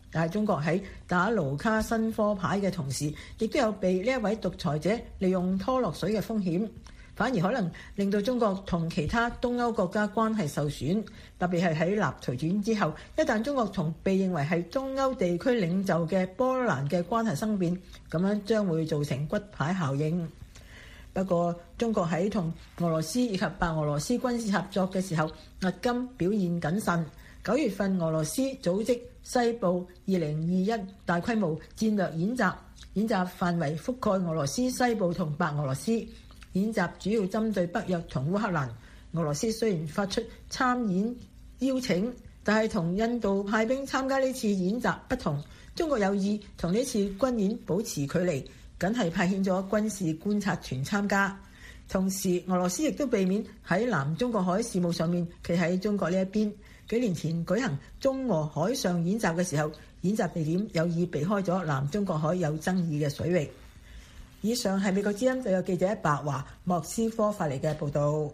但係中國喺打盧卡申科牌嘅同時，亦都有被呢一位獨裁者利用拖落水嘅風險，反而可能令到中國同其他東歐國家關係受損，特別係喺立陶宛之後，一旦中國同被認為係東歐地區領袖嘅波蘭嘅關係生變，咁樣將會造成骨牌效應。不過，中國喺同俄羅斯以及白俄羅斯軍事合作嘅時候，迄今表現謹慎。9月份，俄羅斯組織西部2021大規模戰略演習，演習範圍覆蓋俄羅斯西部同白俄羅斯。演習主要針對北約同烏克蘭。俄羅斯雖然發出參演邀請，但係同印度派兵參加呢次演習不同，中國有意同呢次軍演保持距離，僅係派遣咗軍事觀察團參加。同時，俄羅斯亦都避免喺南中國海事務上面企喺中國呢一邊。幾年前舉行中俄海上演習嘅時候，演習地點有意避開咗南中國海有爭議嘅水域。以上係美國之音就有記者白華莫斯科發嚟嘅報導。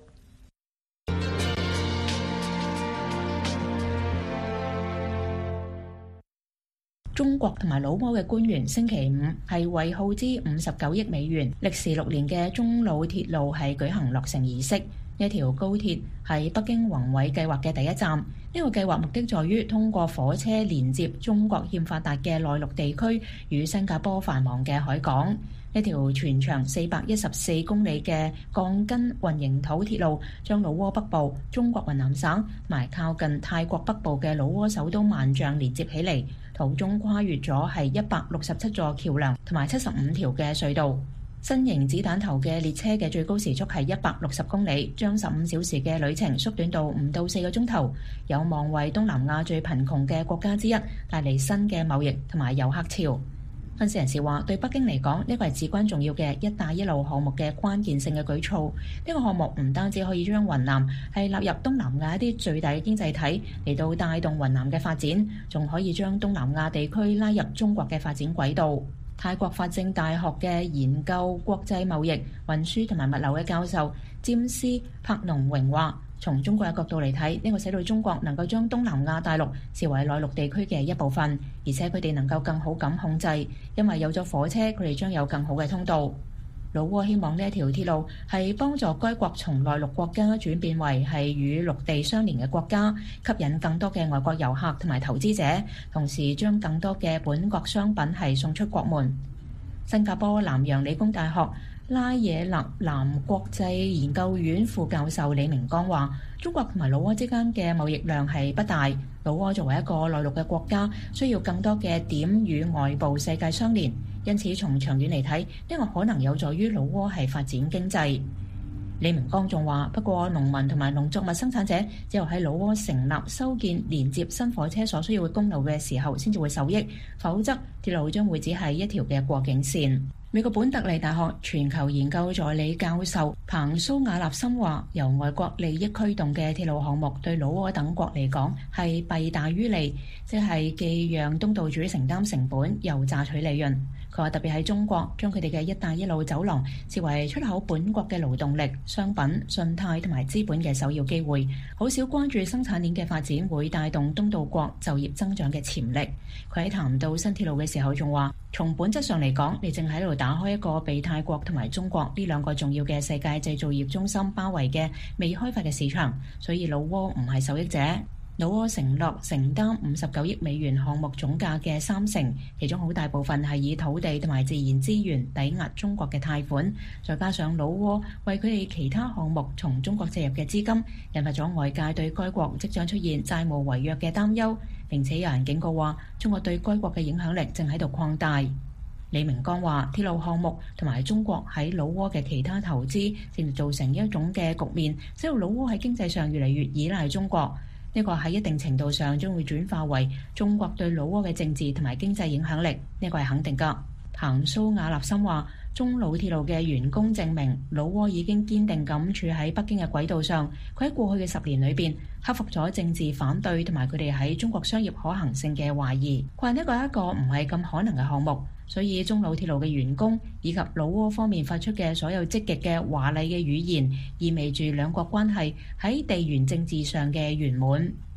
中國同埋老撾嘅官員星期五係為耗資59億美元、歷時6年嘅中老鐵路係舉行落成儀式。呢條高鐵係北京宏偉計劃嘅第一站。呢個計劃目的在於通過火車連接中國欠發達嘅內陸地區與新加坡繁忙嘅海港。一條全長414公里嘅鋼筋混凝土鐵路，將老撾北部、中國雲南省同埋靠近泰國北部嘅老撾首都萬象連接起嚟，途中跨越咗係167座橋樑同埋75條嘅隧道。新型子彈頭嘅列車嘅最高時速係160公里，將15小時嘅旅程縮短到5到4個鐘頭，有望為東南亞最貧窮嘅國家之一帶嚟新嘅貿易同埋遊客潮。分析人士話，對北京嚟講，呢個係至關重要嘅一帶一路項目嘅關鍵性嘅舉措。呢個項目唔單止可以將雲南係納入東南亞一啲最大嘅經濟體嚟到帶動雲南嘅發展，仲可以將東南亞地區拉入中國嘅發展軌道。泰國法政大學嘅研究國際貿易、運輸同埋物流嘅教授詹斯柏農榮話，從中國嘅角度嚟睇，呢個使到中國能夠將東南亞大陸視為內陸地區嘅一部分，而且佢哋能夠更好咁控制，因為有咗火車，佢哋將有更好嘅通道。老撾希望呢一條鐵路係幫助該國從內陸國家轉變為係與陸地相連嘅國家，吸引更多嘅外國遊客同埋投資者，同時將更多嘅本國商品係送出國門。新加坡南洋理工大學拉野勒南國際研究院副教授李明光話，中國同埋老撾之間嘅貿易量係不大，老撾作為一個內陸嘅國家，需要更多嘅點與外部世界相連，因此從長遠嚟睇，呢個可能有助於老撾係發展經濟。李明光仲話，不過農民同埋農作物生產者只有喺老撾成立修建連接新火車所需要嘅公路嘅時候先至會受益，否則鐵路將會只係一條嘅過境線。美國本特利大學全球研究助理教授彭蘇瓦納森話，由外國利益驅動嘅鐵路項目對老撾等國嚟講係弊大於利，即係既讓東道主承擔成本，又榨取利潤。佢話特別喺中國，將佢哋嘅一帶一路走廊視為出口本國嘅勞動力、商品、信貸同埋資本嘅首要機會，好少關注生產鏈嘅發展會帶動東道國就業增長嘅潛力。佢喺談到新鐵路嘅時候仲話，從本質上嚟講，你正喺度打開一個被泰國同埋中國呢兩個重要嘅世界製造業中心包圍嘅未開發嘅市場，所以老撾唔係受益者。老撾承諾承擔59億美元項目總價嘅30%，其中好大部分係以土地同埋自然資源抵押中國嘅貸款，再加上老撾為佢哋其他項目從中國借入嘅資金，引發咗外界對該國即將出現債務違約嘅擔憂，並且有人警告話，中國對該國嘅影響力正喺度擴大。李明光話，鐵路項目同埋中國喺老撾嘅其他投資，正造成一種嘅局面，使到老撾喺經濟上越嚟越依賴中國。呢個喺一定程度上將會轉化為中國對老撾嘅政治同埋經濟影響力，呢個係肯定㗎。彭蘇瓦納森話，中老鐵路嘅完工證明老撾已經堅定咁處喺北京嘅軌道上。佢喺過去嘅10年裏邊克服咗政治反對同埋佢哋喺中國商業可行性嘅懷疑。佢話呢個係一個唔係咁可能嘅項目，所以中老鐵路嘅完工以及老撾方面發出嘅所有積極嘅華麗嘅語言，意味住兩國關係喺地緣政治上嘅圓滿。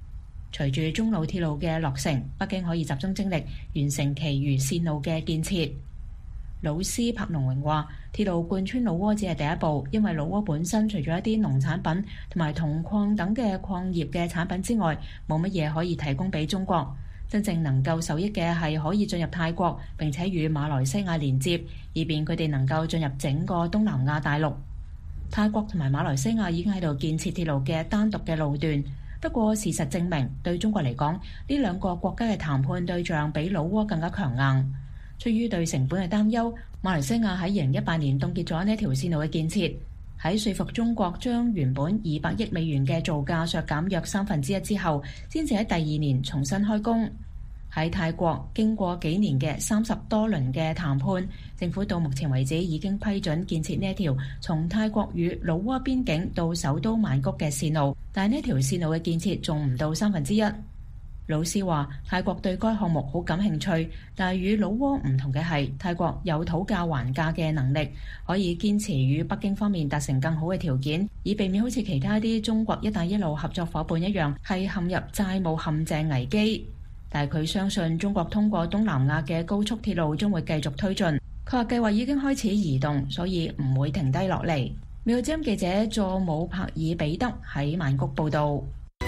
隨住中老鐵路嘅落成，北京可以集中精力完成其餘線路嘅建設。老師柏農榮話：鐵路貫穿老撾只係第一步，因為老撾本身除咗一啲農產品同埋銅礦等嘅礦業嘅產品之外，冇乜嘢可以提供俾中國。真正能夠受益嘅係可以進入泰國，並且與馬來西亞連接，以便佢哋能夠進入整個東南亞大陸。泰國同埋馬來西亞已經喺度建設鐵路嘅單獨嘅路段，不過事實證明，對中國嚟講，呢兩個國家嘅談判對象比老撾更加強硬。出於對成本嘅擔憂，馬來西亞喺2018年凍結咗呢條線路嘅建設。喺說服中國將原本200億美元嘅造價削減約1/3之後，先至喺第2年重新開工。喺泰國經過幾年嘅30多輪嘅談判，政府到目前為止已經批准建設呢一條從泰國與老撾邊境到首都曼谷嘅線路，但係呢條線路嘅建設仲唔到1/3。老師話：泰國對該項目好感興趣，但係與老撾唔同嘅係，泰國有討價還價嘅能力，可以堅持與北京方面達成更好嘅條件，以避免好似其他啲中國一帶一路合作夥伴一樣係陷入債務陷阱危機。但係佢相信中國通過東南亞嘅高速鐵路將會繼續推進。佢話計劃已經開始移動，所以唔會停低落嚟。美國之音記者佐姆柏爾比德喺曼谷報導。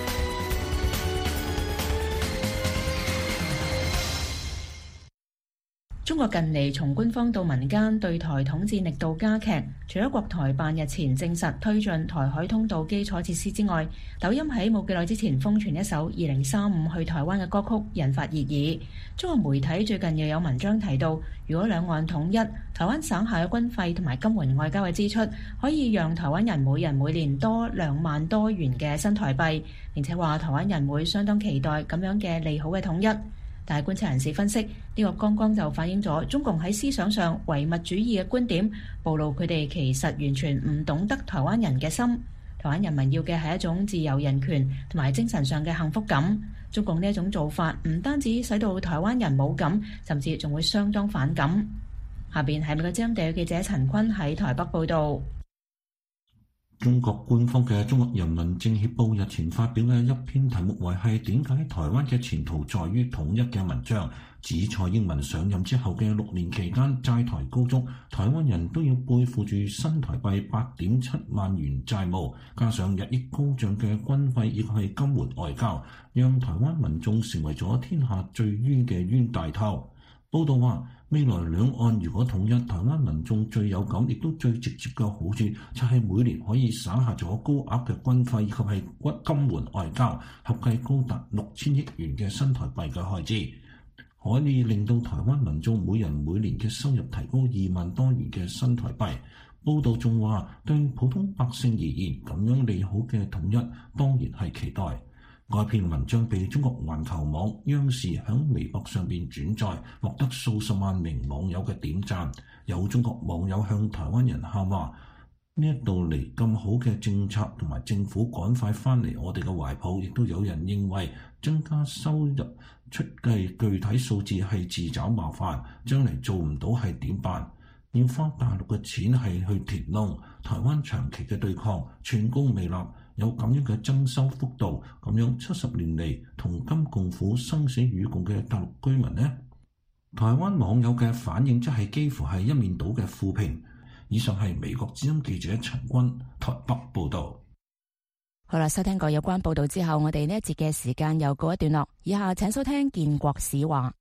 中國近嚟從官方到民間對台統戰力度加劇，除咗國台辦日前證實推進台海通道基礎設施之外，抖音喺冇幾耐之前瘋傳一首2035去台灣嘅歌曲，引發熱議。中國媒體最近又有文章提到，如果兩岸統一，台灣省下嘅軍費同埋金援外交嘅支出，可以讓台灣人每年多2萬多元嘅新台幣，並且話台灣人會相當期待咁樣嘅利好嘅統一。但係觀察人士分析，呢個剛剛就反映咗中共喺思想上唯物主義嘅觀點，暴露佢哋其實完全唔懂得台灣人嘅心。台灣人民要嘅係一種自由人權同埋精神上嘅幸福感。中共呢一種做法唔單止使到台灣人冇感，甚至仲會相當反感。下邊係美國之音地區記者陳坤喺台北報導。 中國官方嘅《中國人民政協報》日前發表嘅一篇題目為係點解台灣嘅前途在於統一嘅文章，指蔡英文上任之後嘅6年期間債台高築，台灣人都要背負住新台幣8.7萬元債務，加上日益高漲嘅軍費以及係金援外交，讓台灣民眾成為咗天下最冤嘅冤大頭。報道話，未來兩岸如果統一，台灣民眾最有感亦都最直接嘅好處就係每年可以省下咗高額嘅軍費以及係金援外交，合計高達6000億元嘅新台幣嘅開支，可以令到台灣民眾每人每年嘅收入提高2萬多元嘅新台幣。報道仲話，對普通百姓而言，咁樣利好嘅統一當然係期待。該篇文章被中國環球網央視響微博上邊轉載，獲得數十萬名網友嘅點讚。有中國網友向台灣人喊話：呢一度嚟咁好嘅政策同埋政府趕快翻嚟我哋嘅懷抱。亦都有人認為增加收入出計具體數字係自找麻煩，將嚟做唔到係點辦？要花大陸嘅錢係去填窿，台灣長期嘅對抗寸功未立。有咁樣嘅增收幅度，咁樣70年嚟同甘共苦生死與共嘅大陸居民呢？台灣網友嘅反應則係幾乎係一面倒嘅負評。以上係美國之音記者陳君台北報導。 好啦，收聽過有關報導之後，我哋呢一節嘅時間又告一段落。以下請收聽建國史話。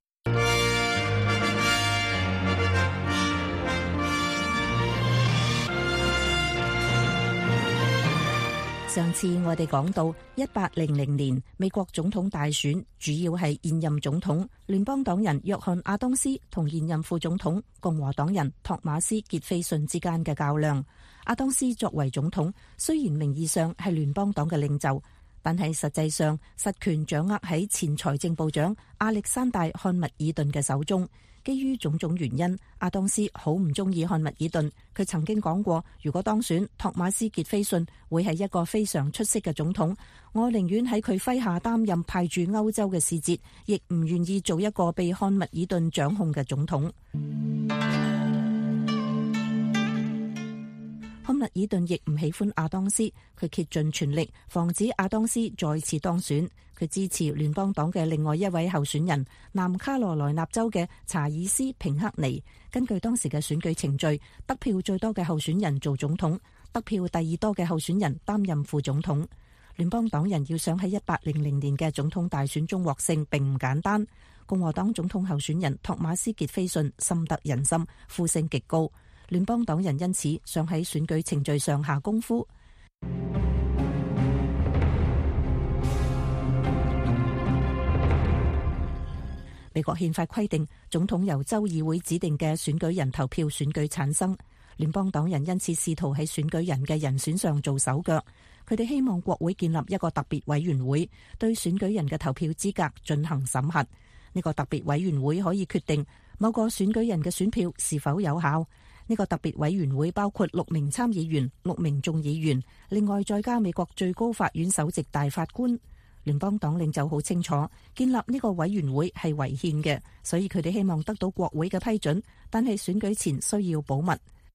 上次我哋講到1800年美國總統大選，主要係現任總統聯邦黨人約翰亞當斯同現任副總統共和黨人托馬斯傑斐遜之間嘅較量。亞當斯作為總統，雖然名義上係聯邦黨嘅領袖，但係實際上實權掌握喺前財政部長亞歷山大漢密爾頓嘅手中。基於種種原因，亞當斯好唔中意漢密爾頓。佢曾經講過，如果當選，托馬斯傑斐遜會係一個非常出色嘅總統。我寧願喺佢麾下擔任派駐歐洲嘅使節，亦唔願意做一個被漢密爾頓掌控嘅總統。漢密爾頓亦唔喜歡亞當斯，佢竭盡全力防止亞當斯再次當選。 佢支持聯邦黨嘅另外一位候選人，南卡羅來納州嘅查爾斯平克尼。根據當時嘅選舉程序，得票最多嘅候選人做總統，得票第二多嘅候選人擔任副總統。聯邦黨人要想喺1800年嘅總統大選中獲勝並唔簡單。共和黨總統候選人托馬斯傑菲遜深得人心，呼聲極高。聯邦黨人因此想喺選舉程序上下功夫。美國憲法規定，總統由州議會指定嘅選舉人投票選舉產生。聯邦黨人因此試圖喺選舉人嘅人選上做手腳，佢哋希望國會建立一個特別委員會，對選舉人嘅投票資格進行審核。呢個特別委員會可以決定某個選舉人嘅選票是否有效。呢個特別委員會包括6名參議員、6名眾議員，另外再加美國最高法院首席大法官。聯邦黨領袖好清楚，建立呢個委員會係違憲嘅，所以佢哋希望得到國會嘅批准，但係選舉前需要保密。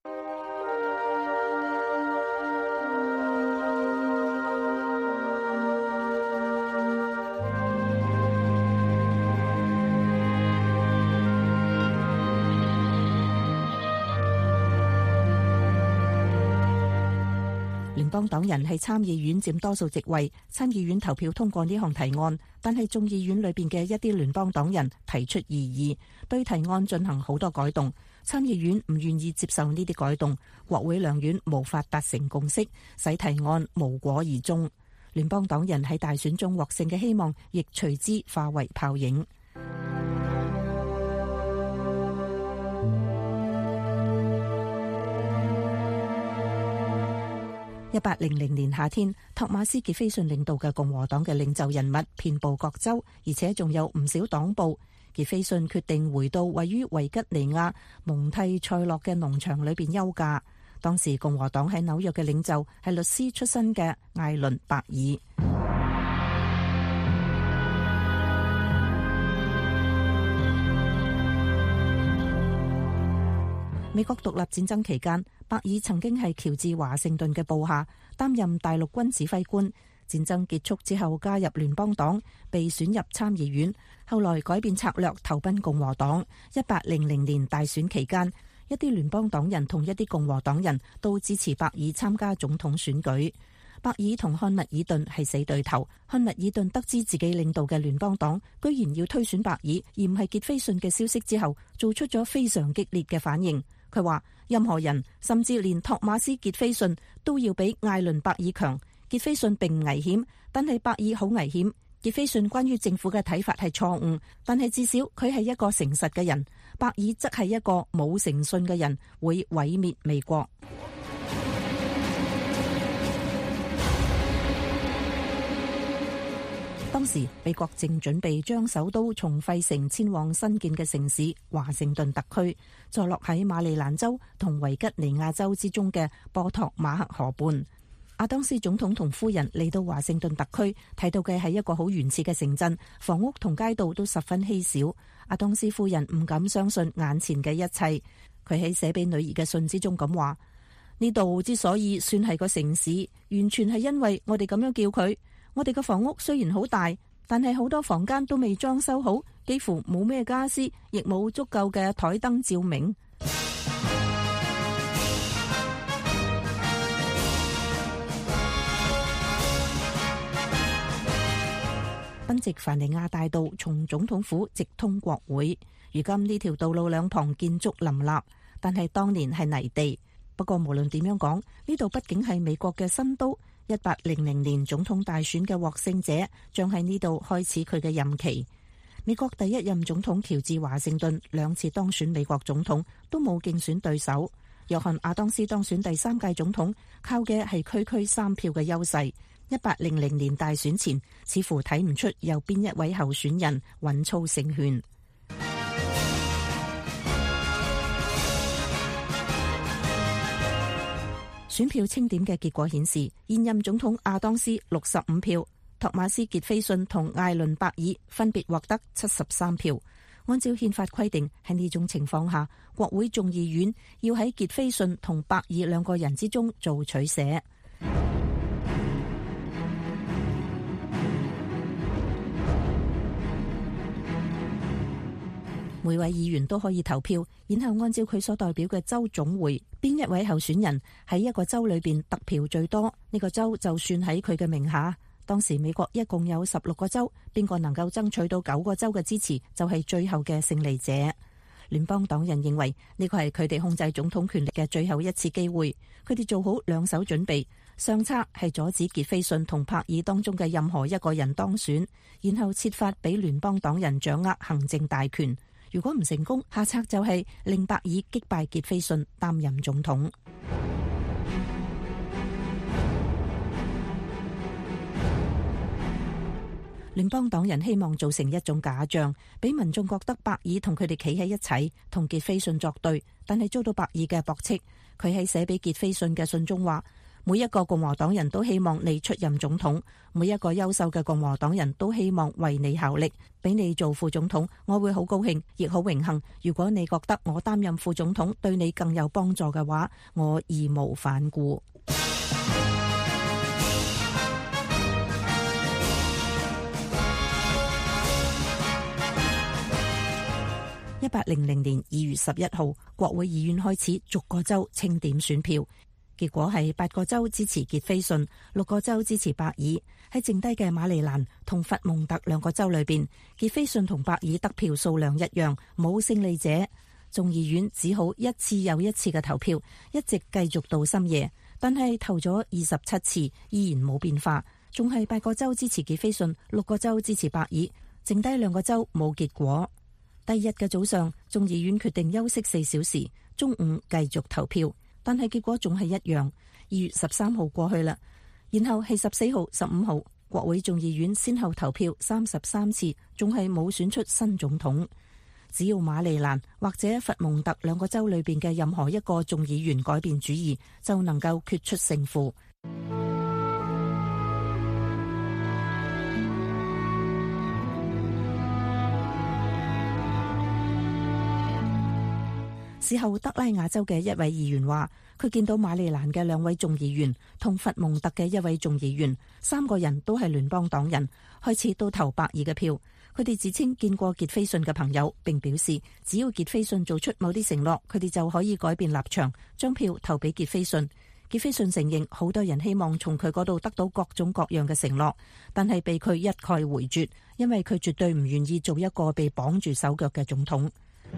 聯邦黨人喺參議院佔多數席位，參議院投票通過呢項提案，但係眾議院裏邊嘅一啲聯邦黨人提出異議，對提案進行好多改動。參議院唔願意接受呢啲改動，國會兩院無法達成共識，使提案無果而終。聯邦黨人喺大選中獲勝嘅希望，亦隨之化為泡影。1800年夏天，托馬斯傑菲遜領導嘅共和黨嘅領袖人物遍佈各州，而且仲有唔少黨部。傑菲遜決定回到位於維吉尼亞蒙蒂塞洛嘅農場裏邊休假。當時共和黨喺紐約嘅領袖係律師出身嘅艾倫伯爾。美國獨立戰爭期間，伯爾曾經係喬治華盛頓嘅部下，擔任大陸軍指揮官。戰爭結束之後，加入聯邦黨，被選入參議院，後來改變策略，投奔共和黨。1800年大選期間，一啲聯邦黨人同一啲共和黨人都支持伯爾參加總統選舉。伯爾同漢密爾頓係死對頭。漢密爾頓得知自己領導嘅聯邦黨居然要推選伯爾，而唔係傑菲遜嘅消息之後，做出咗非常激烈嘅反應。佢話任何人，甚至連托馬斯傑菲遜都要比艾倫伯爾強。傑菲遜並唔危險，但係伯爾好危險。傑菲遜關於政府嘅睇法係錯誤，但係至少佢係一個誠實嘅人。伯爾則係一個冇誠信嘅人，會毀滅美國。當時美國正準備將首都從費城遷往新建嘅城市華盛頓特區，坐落喺馬里蘭州同維吉尼亞州之中嘅波托馬克河畔。阿當斯總統同夫人嚟到華盛頓特區，睇到嘅係一個好原始嘅城鎮，房屋同街道都十分稀少。阿當斯夫人唔敢相信眼前嘅一切，佢喺寫俾女兒嘅信之中咁話：呢度之所以算係個城市，完全係因為我哋咁樣叫佢。我哋嘅房屋雖然好大，但係好多房間都未裝修好，幾乎冇咩家私，亦冇足夠嘅台燈照明。賓夕凡尼亞大道從總統府直通國會，如今呢條道路兩旁建築林立，但係當年係泥地。不過無論點樣講，呢度畢竟係美國嘅新都。1800年總統大選嘅獲勝者將喺呢度開始佢嘅任期。美國第一任總統喬治華盛頓2次當選美國總統都冇競選對手。約翰亞當斯當選第3屆總統，靠嘅係區區3票嘅優勢。1800年大選前，似乎睇唔出有邊一位候選人穩操勝券。選票清點嘅結果顯示，現任總統亞當斯65票，托馬斯傑菲遜同艾倫伯爾分別獲得73票。按照憲法規定，喺呢種情況下，國會眾議院要喺傑菲遜同伯爾兩個人之中做取捨。 每位議員都可以投票，然後按照佢所代表嘅州總會，邊一位候選人喺一個州裏邊得票最多，呢個州就算喺佢嘅名下。當時美國一共有16個州，邊個能夠爭取到9個州嘅支持，就係最後嘅勝利者。聯邦黨人認為呢個係佢哋控制總統權力嘅最後一次機會，佢哋做好兩手準備。上策係阻止傑斐遜同柏爾當中嘅任何一個人當選，然後設法俾聯邦黨人掌握行政大權。如果唔成功，下策就係令柏爾擊敗傑斐遜擔任總統。聯邦黨人希望造成一種假象，俾民眾覺得柏爾同佢哋企喺一齊，同傑斐遜作對，但係遭到柏爾嘅駁斥。佢喺寫俾傑斐遜嘅信中話，每一個共和黨人都希望你出任總統，每一個優秀嘅共和黨人都希望為你效力，俾你做副總統，我會好高興，亦好榮幸。如果你覺得我擔任副總統對你更有幫助嘅話，我義無反顧。1800年2月11號，國會議院開始逐個州清點選票，結果係8個州支持傑斐遜，6個州支持柏爾。喺剩低嘅馬里蘭同佛蒙特2個州裏邊，傑斐遜同柏爾得票數量一樣，冇勝利者。眾議院只好一次又一次嘅投票，一直繼續到深夜，但係投咗27次依然冇變化，仲係8個州支持傑斐遜，6個州支持柏爾，剩低2個州冇結果。第二日嘅早上，眾議院決定休息4小時，中午繼續投票，但係結果仲係一樣。2月13號過去啦，然後係14號、15號，國會眾議院先後投票33次，仲係冇選出新總統。只要馬里蘭或者佛蒙特2個州裏邊嘅任何一個眾議員改變主意，就能夠決出勝負。事後，德拉瓦州嘅一位議員話，佢見到馬里蘭嘅2位眾議員同佛蒙特嘅1位眾議員，3個人都係聯邦黨人，開始都投柏爾嘅票。佢哋自稱見過傑斐遜嘅朋友，並表示只要傑斐遜做出某啲承諾，佢哋就可以改變立場，將票投俾傑斐遜。傑斐遜承認好多人希望從佢嗰度得到各種各樣嘅承諾，但係被佢一概回絕，因為佢絕對唔願意做一個被綁住手腳嘅總統。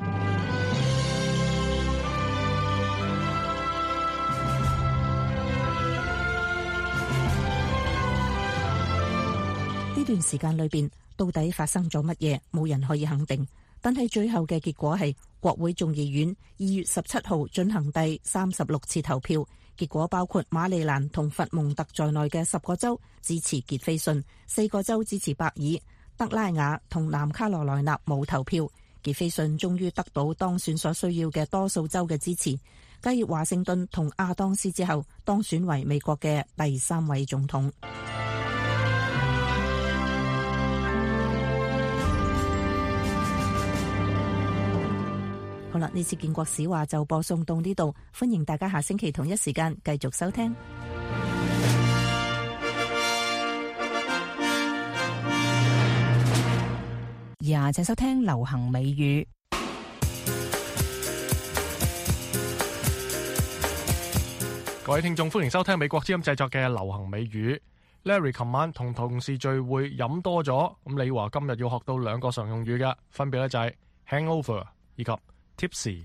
呢段時間裏邊到底發生咗乜嘢，冇人可以肯定。但係最後嘅結果係國會眾議院2月17號進行第36次投票，結果包括馬里蘭同佛蒙特在內嘅10個州支持傑斐遜，4個州支持柏爾，德拉瓦同南卡羅來納冇投票。傑斐遜終於得到當選所需要嘅多數州嘅支持，繼華盛頓同亞當斯之後，當選為美國嘅第3位總統。好啦，呢次建國史話就播送到呢度，歡迎大家下星期同一時間繼續收聽。 以下請收聽流行美語。 各位聽眾，歡迎收聽美國之音製作嘅流行美語。Larry 琴晚同同事聚會飲多咗，咁你話今日要學到2個常用語嘅，分別咧就係 hangover 以及tipsy.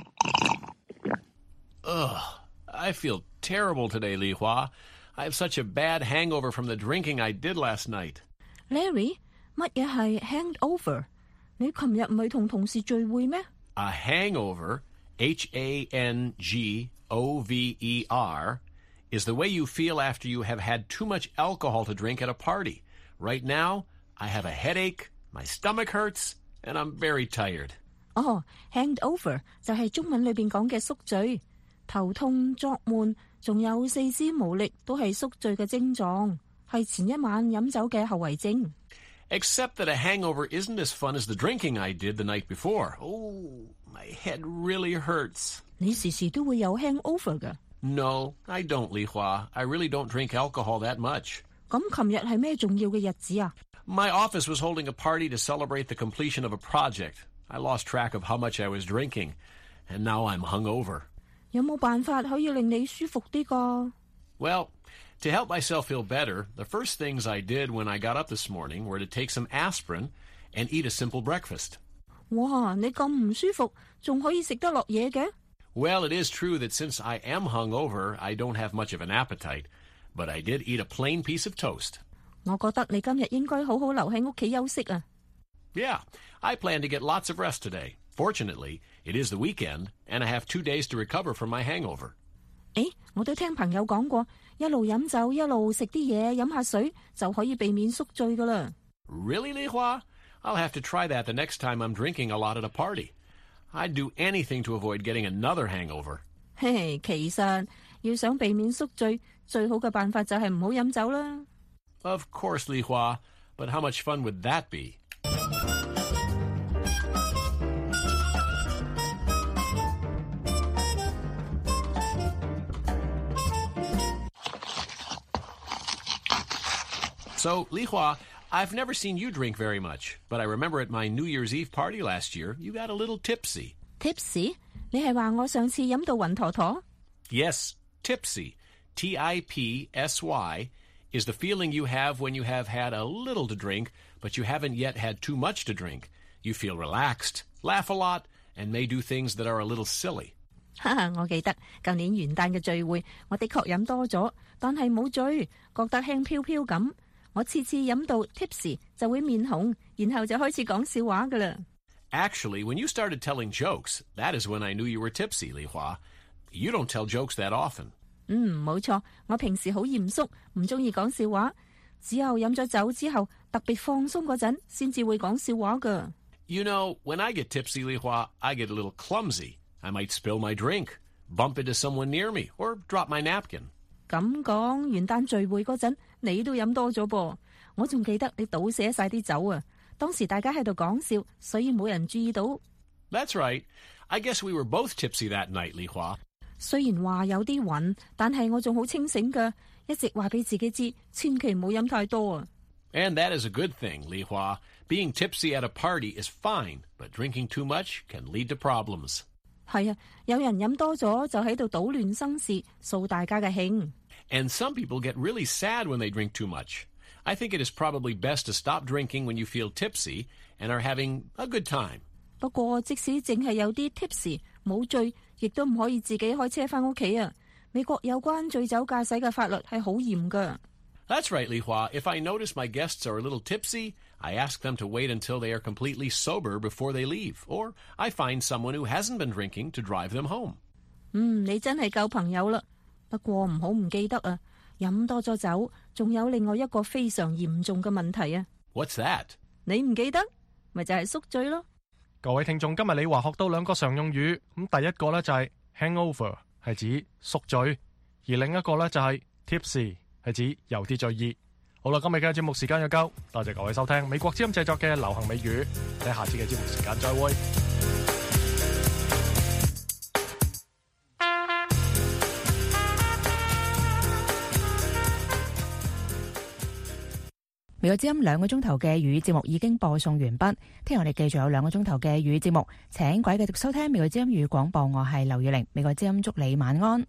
Ugh, I feel terrible today, Li Hua. I have such a bad hangover from the drinking I did last night. Larry, 乜嘢係 hangover？ 你琴日唔係同同事聚會咩？ A hangover, H-A-N-G-O-V-E-R, is the way you feel after you have had too much alcohol to drink at a party. Right now, I have a headache, my stomach hurts, and I'm very tired. 哦，hangover 就係中文裏邊講嘅宿醉，頭痛、作悶，仲有四肢無力，都係宿醉嘅症狀，係前一晚飲酒嘅後遺症。 Except that a hangover isn't as fun as the drinking I did the night before. Oh, my head really hurts. 你時時都會有 hangover 㗎。 No, I don't, Li Hua. I really don't drink alcohol that much. 咁琴日係咩重要嘅日子啊？ My office was holding a party to celebrate the completion of a project. I lost track of how much I was drinking, and now I'm hungover. 有冇辦法可以令你舒服啲㗎？ Well, to help myself feel better, the first things I did when I got up this morning were to take some aspirin and eat a simple breakfast. 哇，你咁唔舒服，仲可以食得落嘢嘅？ Well, it is true that since I am hungover, I don't have much of an appetite, but I did eat a plain piece of toast. 我覺得你今日應該好好留喺屋企休息啊！ Yeah, I plan to get lots of rest today. Fortunately, it is the weekend, and I have 2 days to recover from my hangover. 誒，我都聽朋友講過，一路飲酒，一路食啲嘢，飲下水就可以避免宿醉噶啦。 Really, Li Hua? I'll have to try that the next time I'm drinking a lot at a party. I'd do anything to avoid getting another hangover. 嘿，其實要想避免宿醉，最好嘅辦法就係唔好飲酒啦。 Of course, Li Hua, but how much fun would that be? So, Li Hua, I've never seen you drink very much, but I remember at my New Year's Eve party last year, you got a little tipsy. Tipsy？ 你係話我上次飲到暈陀陀？ Yes, tipsy. T-I-P-S-Y is the feeling you have when you have had a little to drink, but you haven't yet had too much to drink. You feel relaxed, laugh a lot, and may do things that are a little silly. 哈哈，我記得舊年元旦嘅聚會，我的確飲多咗，但係冇醉，覺得輕飄飄咁。我次次飲到 tipsy 就會面紅，然後就開始講笑話噶啦。 Actually, when you started telling jokes, that is when I knew you were tipsy, Li Hua. You don't tell jokes that often. 冇錯，我平時好嚴肅，唔中意講笑話，只有飲咗酒之後，特別放鬆嗰陣，先至會講笑話噶。 You know, when I get tipsy, Li Hua, I get a little clumsy. I might spill my drink, bump into someone near me, or drop my napkin. 咁講，元旦聚會嗰陣，你都飲多咗噃。我仲記得你倒瀉晒啲酒啊！當時大家喺度講笑，所以冇人注意到。 That's right. I guess we were both tipsy that night, Li Hua. 雖然話有啲暈，但係我仲好清醒噶，一直話俾自己知，千祈唔好飲太多啊。 And that is a good thing, Li Hua. Being tipsy at a party is fine, but drinking too much can lead to problems. 係啊，有人飲多咗就喺度搗亂生事，掃大家嘅興。 And some people get really sad when they drink too much. I think it is probably best to stop drinking when you feel tipsy and are having a good time. 不過即使淨係有啲 tipsy 冇醉，亦都唔可以自己開車返屋企啊！美國有關醉酒駕駛嘅法律係好嚴㗎。 That's right, Li Hua. If I notice my guests are a little tipsy, I ask them to wait until they are completely sober before they leave, or I find someone who hasn't been drinking to drive them home. 你真係夠朋友啦。不過唔好唔記得啊，飲多咗酒，仲有另外一個非常嚴重嘅問題啊。 What's that? 你唔記得，咪就係宿醉咯。 各位聽眾，今日李華學到兩個常用語，咁第一個呢就係 hangover，係指宿醉，而另一個呢就係 tipsy，係指有啲醉意。好啦，今日嘅節目時間又夠，多謝各位收聽美國之音製作嘅流行美語，喺下次嘅節目時間再會。 美國之音2個鐘頭嘅粵語節目已經播送完畢，聽日我哋繼續有2個鐘頭嘅粵語節目，請各位繼續收聽美國之音粵語廣播，我係劉月玲，美國之音祝你晚安。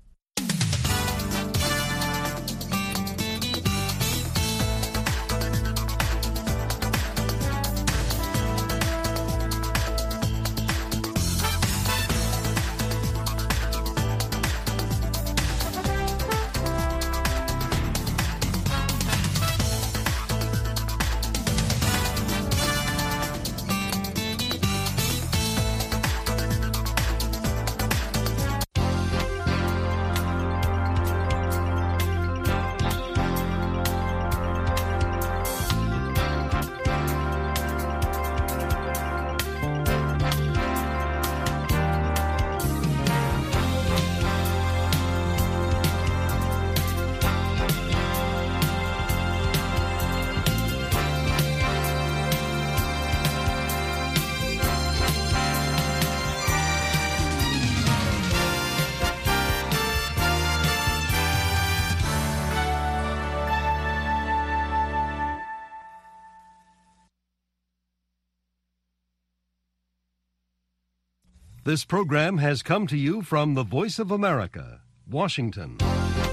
This program has come to you from the Voice of America, Washington.